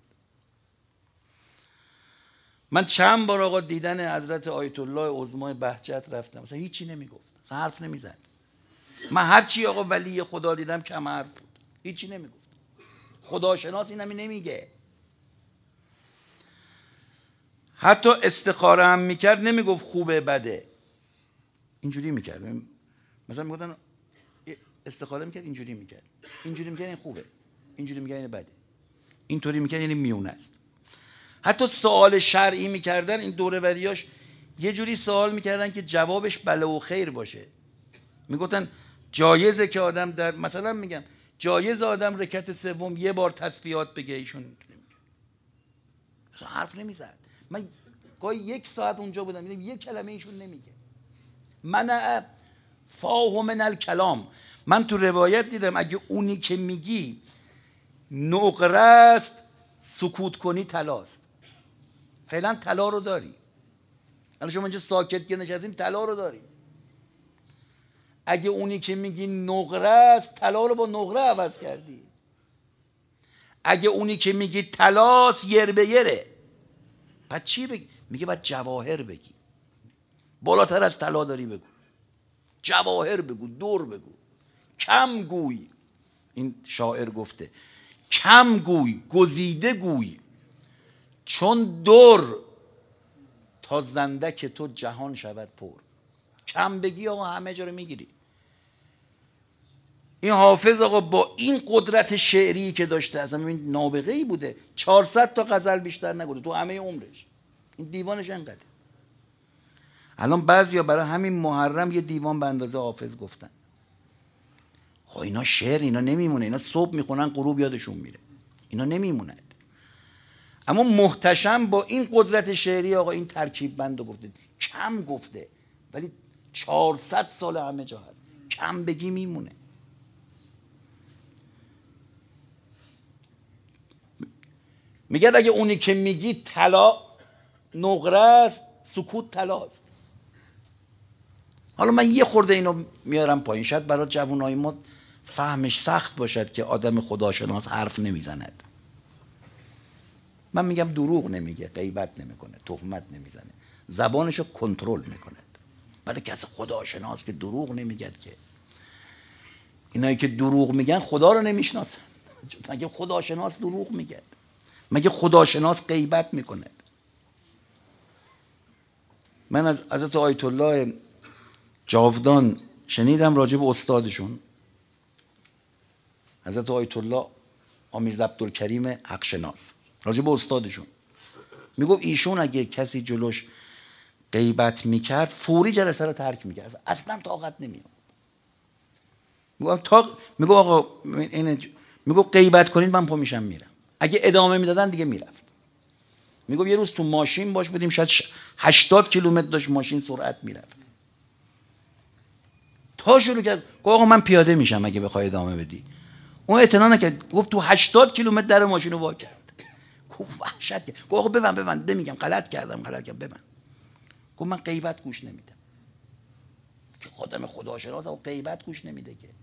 A: من چند بار آقا دیدن حضرت آیت الله عظمای بهجت رفتم، مثلا هیچی نمیگفت، مثلا حرف نمیزد. من هر چی آقا ولی خدا دیدم کم حرف بود، هیچی نمیگفت. خداشناس این همی نمیگه. حتی استخاره هم میکرد نمیگفت خوبه بده، اینجوری میکرد. مثلا میگفتن استخاره میکرد اینجوری میکرد، اینجوری میکرد این خوبه، اینجوری میکرد این بده، اینطوری میکرد یعنی میونه است. حتی سوال شرعی میکردن این دوره‌وریاش یه جوری سوال میکردن که جوابش بله و خیر باشه. میگفتن جایزه که آدم در مثلا میگم جایز آدم رکعت سوم یه بار تسبیحات بگه، ایشون اینطوری میگه. حرف نمیزد. من گاهی یک ساعت اونجا بودم یک کلمه ایشون نمیگه. من فاه من الکلام. من تو روایت دیدم اگه اونی که میگی نقره است سکوت کنی طلاست. فعلا طلا رو داری. الان شما اینجا ساکت که نشستین طلا رو داری. اگه اونی که میگی نقره است طلا رو با نقره عوض کردی. اگه اونی که میگی طلاست یر به یره. بعد چی بگی؟ میگه بعد جواهر بگی. بالاتر از طلا داری بگو. جواهر بگو، دور بگو. کم گوی. این شاعر گفته کم گوی، گزیده گوی، چون دور تا زنده که تو جهان شود پر. کم بگی آقا همه جا رو میگیری. این حافظ آقا با این قدرت شعری که داشته اصلا این نابغه‌ای بوده، چهارصد تا غزل بیشتر نگفته تو همه عمرش. این دیوانش انقدره. الان بعضیا برای همین محرم یه دیوان به اندازه حافظ گفتن. خب اینا شعر اینا نمیمونه، اینا صبح میخونن غروب یادشون میره، اینا نمیموند. اما محتشم با این قدرت شعری آقا این ترکیب بندو گفته، کم گفته ولی چهارصد سال همه جا هست. کم بگی میمونه. میگه اگه اونی که میگی طلا نقره است سکوت طلاست. حالا من یه خورده اینو میارم پایین، شاید برای جوانای ما فهمش سخت باشد که آدم خداشناس حرف نمیزند. من میگم دروغ نمیگه، غیبت نمیکنه، تهمت نمیزنه، زبانشو کنترل میکند. برای کسی خداشناس که دروغ نمیگه که. اینایی که دروغ میگن خدا رو نمیشناسن. مگه خداشناس دروغ میگه؟ مگه خداشناس غیبت میکند؟ من از حضرت آیت الله جاودان شنیدم راجع به استادشون حضرت آیت الله آمیرزا عبدالکریم حقشناس، راجع به استادشون میگفت ایشون اگه کسی جلوش غیبت میکرد فوری جلسه رو ترک میکرد، اصلا طاقت نمیاد. میگفت تا میگفت آقا این میگفت غیبت کنید من پا میشم میرم. اگه ادامه میدادن دیگه میرفت. میگفت یه روز تو ماشین باش بودیم، شاید هشتاد کیلومتر داشت ماشین سرعت میرفت. تا شروع کرد گفت آقا من پیاده میشم اگه بخوای ادامه بدی. اون اعتنا نکرد، گفت تو هشتاد کیلومتر در ماشین رو وا کرد. گفت وحشت کرد. گفت آقا ببند ببند نمیگم غلط کردم غلط کردم ببند. گفت من غیبت گوش نمیدم. که آدم خداشناس و غیبت گوش نمیده که.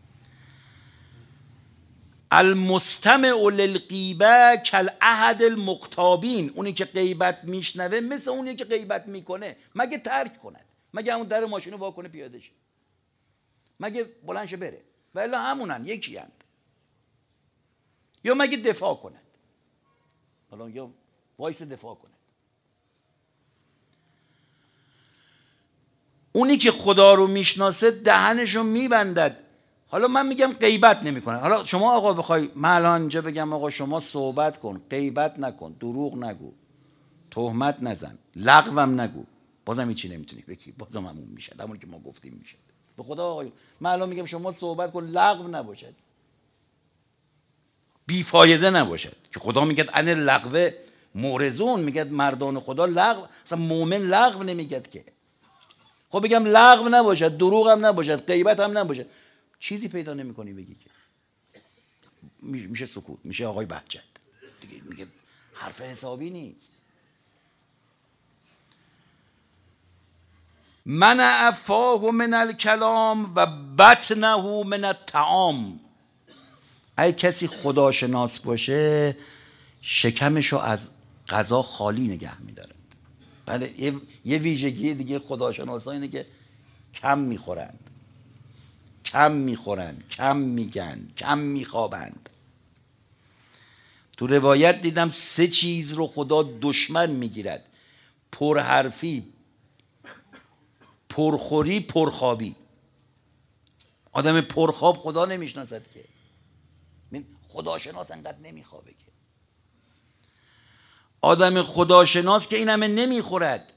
A: المستمع للغیبه کالعهد المقتابین. اونی که غیبت میشنوه مثل اونی که غیبت میکنه، مگه ترک کند، مگه همون در ماشین رو وا کنه پیاده شه، مگه بلند شه بره، و الا همونن یکی اند. یا مگه دفاع کند، حالا یا وایس دفاع کند. اونی که خدا رو میشناسه دهنشو میبندد. حالا من میگم غیبت نمیکنه. حالا شما آقا بخوای من الان اینجا بگم آقا شما صحبت کن، غیبت نکن، دروغ نگو، تهمت نزن، لغوم نگو، بازم هیچی نمیتونی بگی، بازم همون میشه، همون که ما گفتیم میشه. به خدا آقا من الان میگم شما صحبت کن، لغو نباشد، بیفایده نباشد، که خدا میگه ان لغو معرضون، میگه مردان خدا لغو، اصلا مؤمن لغو نمیگه که. خب بگم لغو نباشد، دروغ هم نباشد، غیبت هم نباشد، چیزی پیدا نمی‌کنی بگی که. میشه سکوت، میشه آقای بهجت دیگه، میگه حرف حسابی نیست. من افاه من الکلام و بطنه من الطعام. اگه کسی خداشناس باشه شکمشو از غذا خالی نگه میداره. بله یه, یه ویژگی دیگه خداشناسا اینه که کم میخورند، کم میخورند، کم میگن، کم میخوابند. تو روایت دیدم سه چیز رو خدا دشمن میگیرد: پرحرفی، پرخوری پرخوابی. آدم پرخواب خدا نمیشناسد که. خداشناس انقدر نمیخوابه که. آدم خداشناس که این همه نمیخورد.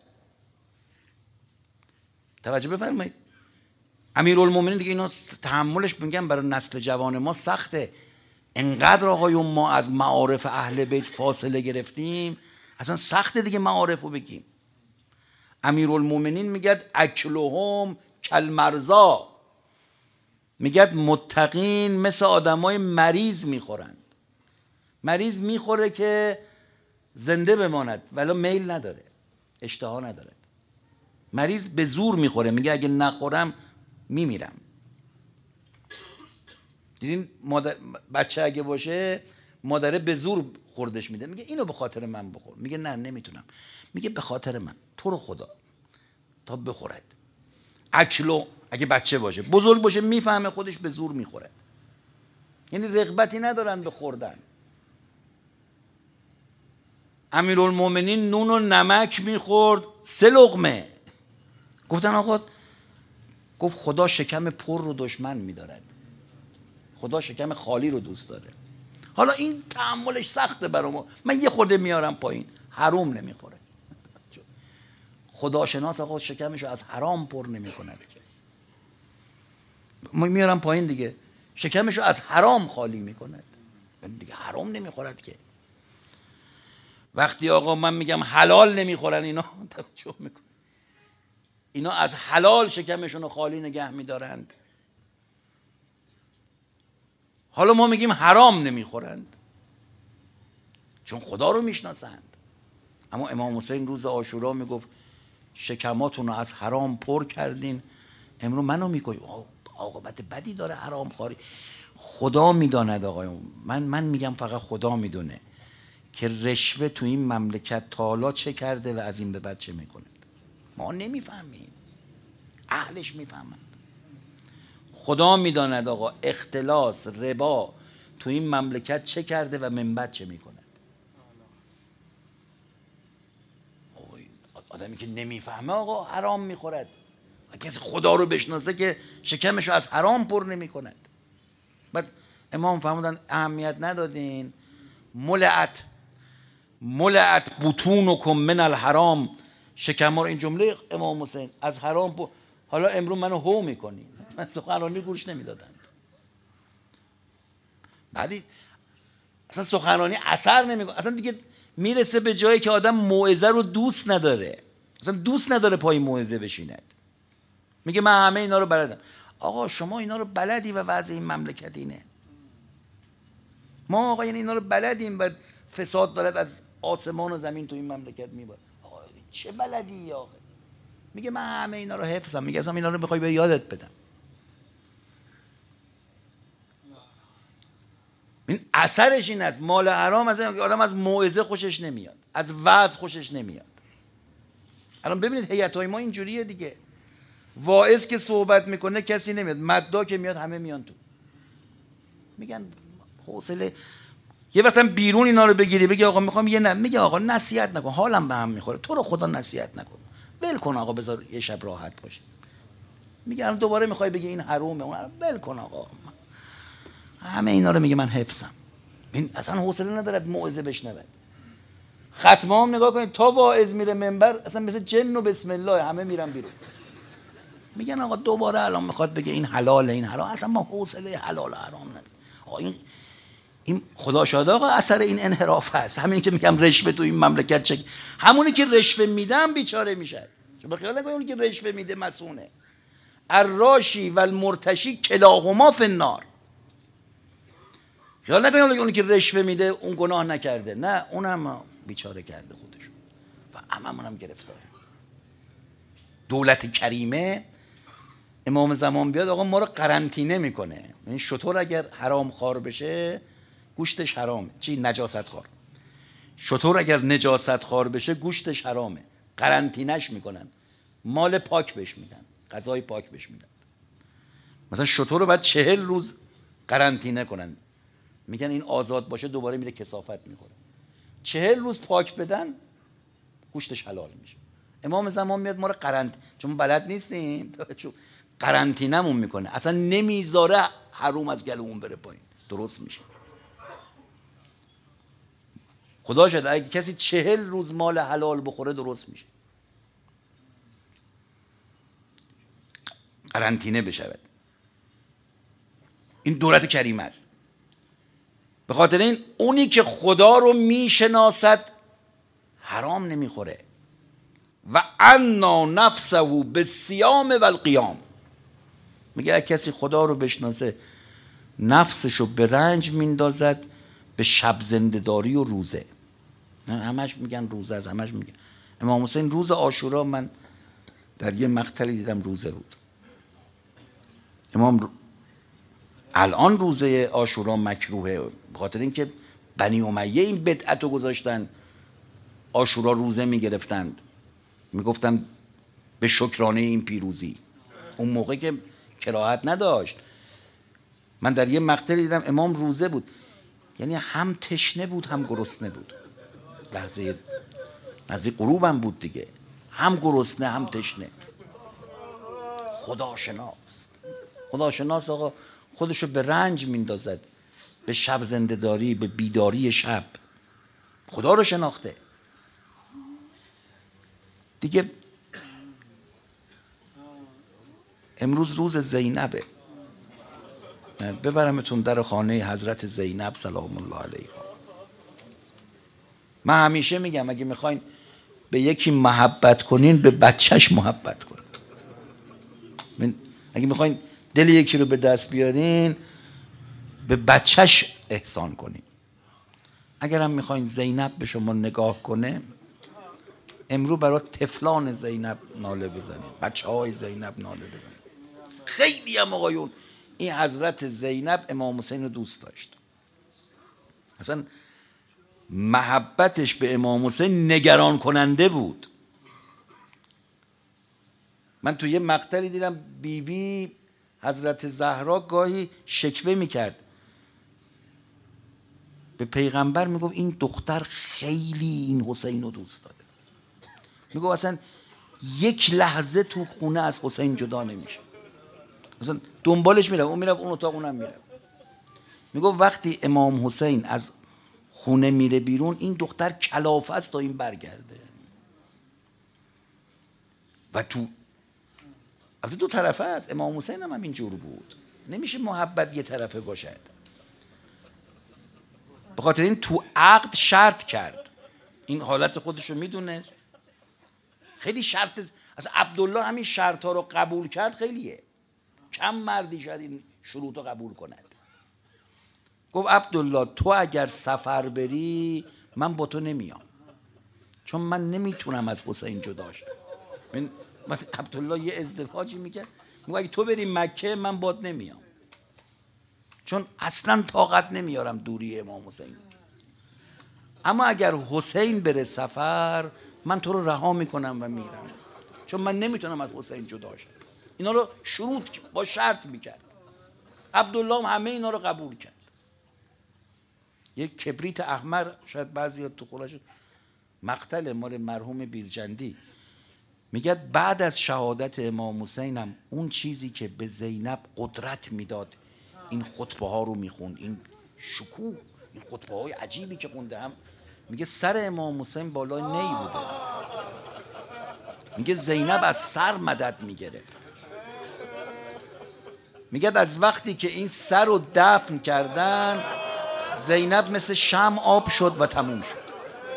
A: توجه بفرمایید. امیرالمومنین دیگه اینا تحملش میگم برای نسل جوان ما سخته. انقدر آقایون ما از معارف اهل بیت فاصله گرفتیم، اصلا سخته دیگه معارف رو بگیم. امیرالمومنین میگد اکلهم کالمرضا، میگد متقین مثل آدمای مریض میخورند. مریض میخوره که زنده بماند ولی میل نداره، اشتها نداره. مریض به زور میخوره، میگه اگه نخورم میمیرم. دیدین مادر بچه اگه باشه مادره به زور خوردش میده، میگه اینو به خاطر من بخور، میگه نه نمیتونم، میگه به خاطر من، تو رو خدا تا بخورد. اکلو اگه بچه باشه، بزرگ باشه میفهمه خودش به زور میخورد، یعنی رغبتی ندارن به خوردن. امیرالمومنین نون و نمک میخورد، سه لقمه. گفتن آقا، گفت خدا شکم پر رو دشمن میدارد، خدا شکم خالی رو دوست داره. حالا این تحملش سخته برای ما. من یه خورده میارم پایین، حرام نمیخوره. خداشناس آقا شکمشو از حرام پر نمیکنه که. ما میارم پایین دیگه، شکمشو از حرام خالی میکنه دیگه، حرام نمیخورد که. وقتی آقا من میگم حلال نمیخورن اینا، توجه میکنه، اینا از حلال شکمشون رو خالی نگه میدارند. حالا ما میگیم حرام نمیخورند چون خدا رو میشناسند. اما امام حسین روز عاشورا میگفت شکماتون رو از حرام پر کردین، امرو منو میگوی عاقبت بدی داره حرام خواری. خدا میداند آقایون، من من میگم فقط خدا میدونه که رشوه تو این مملکت تا حالا چه کرده و از این به بعد چه میکنه. ما نمیفهمیم، اهلش میفهمند. خدا میداند آقا اختلاس، ربا تو این مملکت چه کرده و من بعد چه میکند. آدمی که نمیفهمه آقا حرام میخورد. کسی خدا رو بشناسه که شکمشو از حرام پر نمیکند. بعد امام فهمیدن اهمیت ندادین، ملعت ملعت بطونکم من الحرام، شکم رو، این جمله امام حسین از حرام پر. حالا امروز منو هو میکنی، من سخنرانی گوش نمیدادند. بعدی اصلا سخنرانی اثر نمیکنه، اصلا دیگه میرسه به جایی که آدم موعظه رو دوست نداره، اصلا دوست نداره پای موعظه بشیند. میگه من همه اینا رو بلدم. آقا شما اینا رو بلدی و وضع این مملکت اینه. ما آقا یعنی اینا رو بلدیم و فساد دارد از آسمان و زمین تو این مملکت میباره. آقا چه بلدی آقا؟ میگه من همه اینا رو حفظم. میگه اصلا اینا رو بخوای به یادت بدم. این اثرش این است، مال حرام از این آدم از موعظه خوشش نمیاد، از وعظ خوشش نمیاد. الان ببینید هیئت‌های ما اینجوریه دیگه، واعظ که صحبت میکنه کسی نمیاد، مدعا که میاد همه میان تو. میگن حوصله یه وقتا بیرون اینا رو بگیری بگی آقا میخوام یه نه، میگه آقا نصیحت نکن، حالم به هم میخوره، تو رو خدا نصیحت نکن، ول کن آقا، بذار یه شب راحت باشه. میگه الان دوباره میخوای بگی این حرومه، اون ول کن آقا. همه اینا رو میگه من حفظم. این اصلا حوصله ندارد موعظه بشنود. ختمه هم نگاه کنید، تا واعظ میره منبر اصلا مثل جن و بسم الله همه میرن بیرون. میگن آقا دوباره الان میخواد بگه این حلاله این حرام، اصلا ما حوصله حلال و حرام نداریم. آقا این این خدا شاهد آقا اثر این انحراف هست. همین که میگم رشوه تو این مملکت چه، همونی که رشوه میدم بیچاره میشه. شما خیال نکنید اونی که رشوه میده مسونه. الراشی و المرتشی کلاهما فی النار. خیال نکنید اونی که رشوه میده اون گناه نکرده، نه اونم بیچاره کرده خودشون و هممون هم گرفتاره. دولت کریمه امام زمان بیاد آقا ما رو قرنطینه میکنه. این شطور اگر حرام خوار بشه گوشتش حرامه. چی؟ نجاست خوار. شطور اگر نجاست خوار بشه گوشتش حرامه، قرنطینه‌اش میکنن، مال پاک بهش میدن، غذای پاک بهش میدن. مثلا شطور رو بعد چهل روز قرنطینه کنن، میگن این آزاد باشه دوباره میره کثافت میخوره. چهل روز پاک بدن گوشتش حلال میشه. امام زمان میاد ما رو قرنط چون ما بلد نیستیم قرنطینمون میکنه، اصلا نمیذاره حروم از گلومون بره پایین، درست میشه. خدا شد اگه کسی چهل روز مال حلال بخوره درست میشه، قرنطینه بشود. این دولت کریمه است. به خاطر این اونی که خدا رو میشناسد حرام نمیخوره. و انا نفسه بالصیام و القیام، میگه اگه کسی خدا رو بشناسه نفسشو به رنج میندازد به شب زنده‌داری و روزه. همش میگن روزه است، همش میگن. امام حسین روز عاشورا من در یه مقتلی دیدم روزه بود. امام رو... الان روزه عاشورا مکروهه به خاطر اینکه بنی امیه این بدعت رو گذاشتن، عاشورا روزه میگرفتند، میگفتن به شکرانه این پیروزی. اون موقع که کراهت نداشت. من در یه مقتل دیدم امام روزه بود، یعنی هم تشنه بود هم گرسنه بود. لحظه لحظه غروبم بود دیگه، هم گرسنه هم تشنه. خداشناس خداشناس آقا خودشو به رنج میندازد، به شب زنده‌داری، به بیداری شب. خدا رو شناخته دیگه. امروز روز زینبه، ببرمتون در خانه حضرت زینب سلام الله علیها. من همیشه میگم اگه میخواین به یکی محبت کنین به بچهش محبت کنین. اگه میخواین دل یکی رو به دست بیارین به بچهش احسان کنین. اگر هم میخواین زینب به شما نگاه کنه امروز برای طفلان زینب ناله بزنید، بچه های زینب ناله بزنید. خیلی هم آقایون این حضرت زینب امام حسین رو دوست داشت، اصلا محبتش به امام حسین نگران کننده بود. من تو یه مقطعی دیدم بیبی بی حضرت زهرا گاهی شکوه میکرد به پیغمبر، میگفت این دختر خیلی این حسین رو دوست داره، میگفت اصلا یک لحظه تو خونه از حسین جدا نمیشه، اصلا دنبالش میره، اون میره اون اتاق اونم میره. میگفت وقتی امام حسین از خونه میره بیرون این دختر کلافه است تا این برگرده. و تو البته دو طرفه است، امام حسین هم همینجور بود، نمیشه محبت یه طرفه باشد. به خاطر این تو عقد شرط کرد، این حالت خودش رو میدونست، خیلی شرط. از عبدالله همین شرط ها رو قبول کرد، خیلیه کم مردی شاید این شروط رو قبول کند. گفت عبدالله تو اگر سفر بری من با تو نمیام، چون من نمیتونم از حسین جدا شم. من من عبدالله یه ازدواجی میگه، میگه اگه تو بری مکه من بات نمیام، چون اصلا طاقت نمیارم دوری امام حسین. اما اگر حسین بره سفر من تو رو رها میکنم و میرم، چون من نمیتونم از حسین جدا شم. اینا رو شروط با شرط میکرد. عبدالله هم همه اینا رو قبول کرد. یک کبریت احمر، شاید بعضی تو خورشون مقتل مال مرحوم بیرجندی، میگه بعد از شهادت امام حسین هم اون چیزی که به زینب قدرت میداد این خطبه ها رو میخوند، این شکوه، این خطبه های عجیبی که خونده هم، میگه سر امام حسین بالای نی بوده، میگه زینب از سر مدد میگرفت. میگه از وقتی که این سر رو دفن کردن زینب مثل شمع آب شد و تموم شد.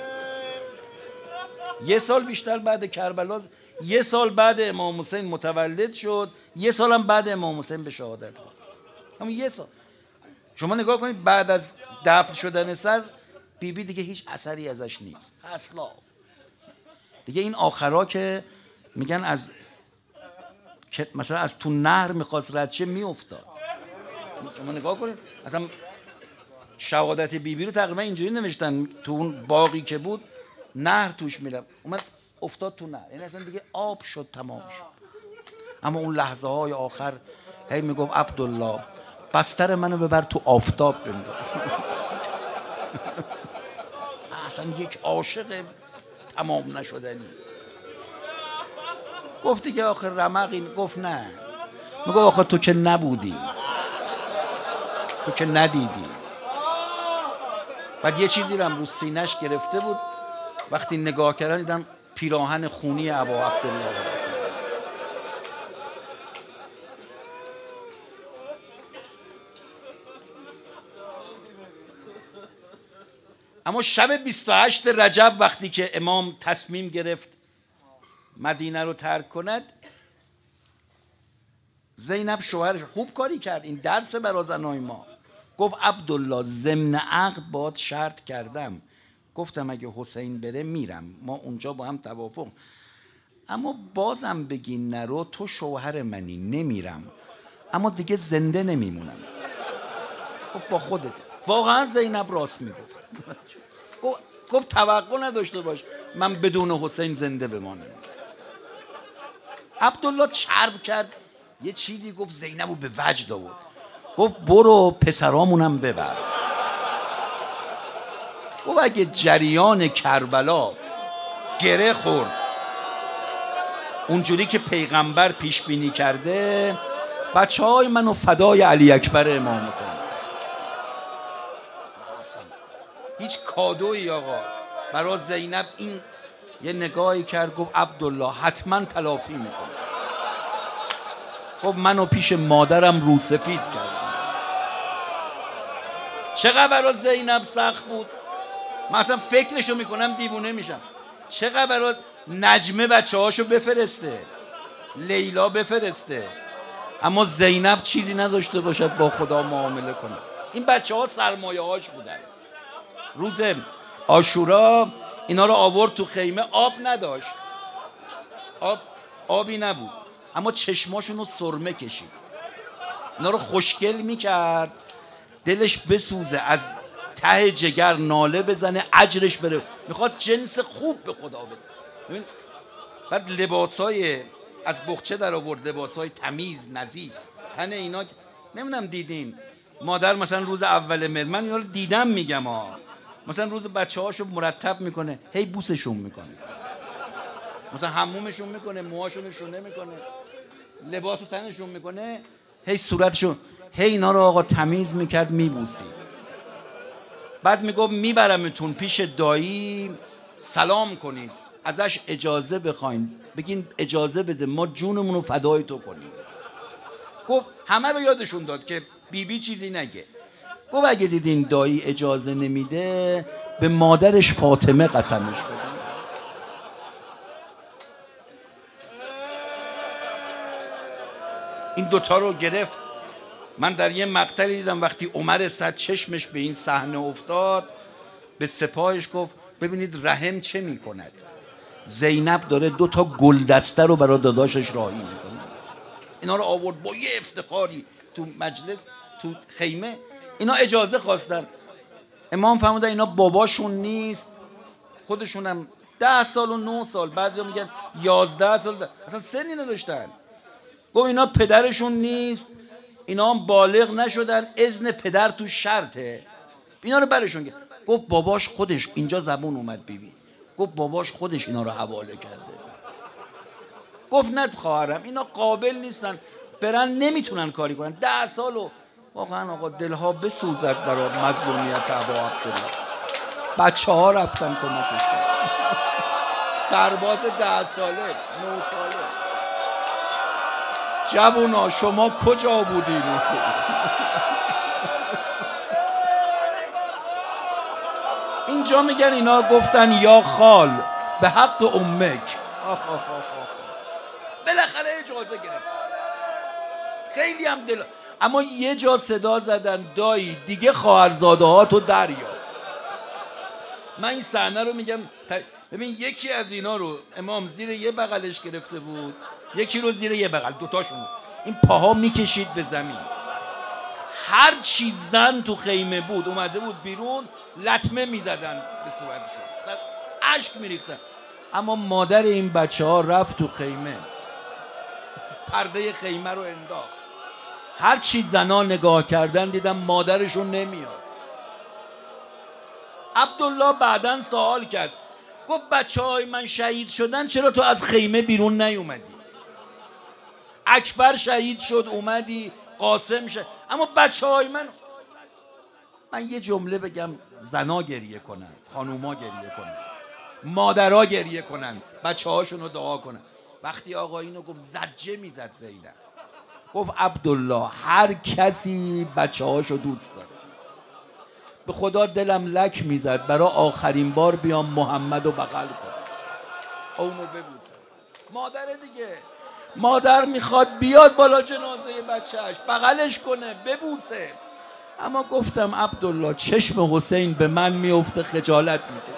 A: یه سال بیشتر بعد کربلا، یه سال بعد امام حسین متولد شد، یه سال هم بعد امام حسین به شهادت رسید. همون یه سال. شما نگاه کنید بعد از دفن شدن سر بی بی دیگه هیچ اثری ازش نیست اصلا. دیگه این آخرا که میگن از مثلا از تو نهر میخواست رد شه میافتاد. شما نگاه کنید اصلا شهادت بی بی رو تقریبا اینجوری نوشتن، تو اون باقی که بود نهر توش میره، اومد افتاد تو نهر، یعنی اصلا دیگه آب شد، تمام شد. اما اون لحظه های آخر هی میگفت عبدالله بستر منو ببر تو آفتاب بنداز. اصلا یک عاشق تمام نشدنی. گفتی که آخه رمق این. گفت نه. میگه آخه تو که نبودی، تو که ندیدی. بعد یه چیزی رو هم رو سینه‌اش گرفته بود، وقتی نگاه کردن دیدم پیراهن خونی ابا عبدالله. اما شب بیست و هشت رجب وقتی که امام تصمیم گرفت مدینه رو ترک کند، زینب شوهرش خوب کاری کرد، این درس برای زنای ما. گفت عبدالله ضمن عقد باد شرط کردم، گفتم اگه حسین بره میرم، ما اونجا با هم توافق، اما بازم بگی نرو، تو شوهر منی، نمیرم، اما دیگه زنده نمیمونم. گفت با خودت. واقعا زینب راست میگفت. گفت توقع نداشته باش من بدون حسین زنده بمانم. عبدالله چرب کرد، یه چیزی گفت، زینبو به وجد آورد. گفت برو پسرامونم ببر. گفت اگه جریان کربلا گره خورد اونجوری که پیغمبر پیش بینی کرده، بچه های منو فدای علی اکبر امام حسین. هیچ کادویی آقا برای زینب. این یه نگاهی کرد، گفت عبدالله حتما تلافی میکنه. گفت منو پیش مادرم روسفید کرد. چقدر برای زینب سخت بود. من اصلا فکرشو میکنم دیوونه میشم. چقدر برای نجمه بچه هاشو بفرسته، لیلا بفرسته، اما زینب چیزی نداشته باشد با خدا معامله کنه. این بچه ها سرمایه هاش بودن. روز عاشورا اینا رو آورد تو خیمه، آب نداشت، آب آبی نبود، اما چشماشون رو سرمه کشید، اینا رو خوشگل میکرد، دلش بسوزه، از ته جگر ناله بزنه، اجرش بره، میخواد جنس خوب به خدا بده. بعد لباسای از بخچه در آورد، لباسای تمیز نظیف، تن اینا نمیدونم دیدین، مادر مثلا روز اول مهر، من اینا رو دیدم میگم ها، مثلا روز بچه هاشو مرتب میکنه، هی بوسشون میکنه، مثلا حمومشون میکنه، موهاشون شونه میکنه، لباسو تنشون میکنه، هی صورتشون، هی اینا رو آقا تمیز میکرد، میبوسی. بعد میگفت میبرمتون پیش دایی، سلام کنید، ازش اجازه بخواین، بگین اجازه بده ما جونمون رو فدای تو کنیم. گفت همه رو یادشون داد که بیبی بی چیزی نگه. گفت اگه دیدین دایی اجازه نمیده، به مادرش فاطمه قسمش بدین. این دوتا رو گرفت. من در یه مقطعی دیدم وقتی عمر صد چشمش به این صحنه افتاد، به سپاهش گفت ببینید رحم چه میکند. زینب داره دو تا گلدسته رو برای داداشش راهی میکنه. اینا رو آورد با یه افتخاری تو مجلس، تو خیمه. اینا اجازه خواستن، امام فرمودن اینا باباشون نیست، خودشونم ده سال و نه سال، بعضی ها میگن یازده سال، ده. اصلا سنی نداشتن. گفت اینا پدرشون نیست، اینا هم بالغ نشدن، اذن پدر تو شرطه، اینا رو برشون گفت. گفت باباش خودش، اینجا زبون اومد بیبی، گفت باباش خودش اینا رو حواله کرده. گفت نه خواهرم، اینا قابل نیستن، برن نمیتونن کاری کنن، ده سال و واقعا آقا دلها بسوزد برای مظلومیت ابا عبدالله. بچه ها رفتن کمکش کردن، سرباز ده ساله، نه ساله. جوونا شما کجا بودین؟ اینجا میگن اینا گفتن یا خال به حق امک. آخ آخ آخ آخ. بالاخره اجازه گرفت. خیلی هم دل، اما یه جا صدا زدن دایی دیگه خواهرزاده ها تو دریا. من این صحنه رو میگم، ببین یکی از اینا رو امام زیر یه بغلش گرفته بود، یکی رو زیر یه بغل، دوتاشون این پاها میکشید به زمین. هر چی زن تو خیمه بود اومده بود بیرون، لطمه میزدن به صورتشون، اشک میریختن. اما مادر این بچه ها رفت تو خیمه، پرده خیمه رو انداخت. هر چی زنا نگاه کردن دیدن مادرشون نمیاد. عبدالله بعدن سوال کرد، گفت بچه های من شهید شدن، چرا تو از خیمه بیرون نیومدی؟ اکبر شهید شد اومدی، قاسم شد، اما بچه های من من یه جمله بگم، زنا گریه کنن، خانوما گریه کنن، مادرها گریه کنن، بچه هاشون رو دعا کنن. وقتی آقا اینو گفت زجه میزد زینب، گفت عبدالله هر کسی بچه هاشو دوست داره، به خدا دلم لک میزد برای آخرین بار بیام محمد رو بغل کنم، اونو ببوسم. مادر دیگه، مادر میخواد بیاد بالا جنازه بچهش بغلش کنه ببوسه، اما گفتم عبدالله چشم حسین به من میفته خجالت میکشه.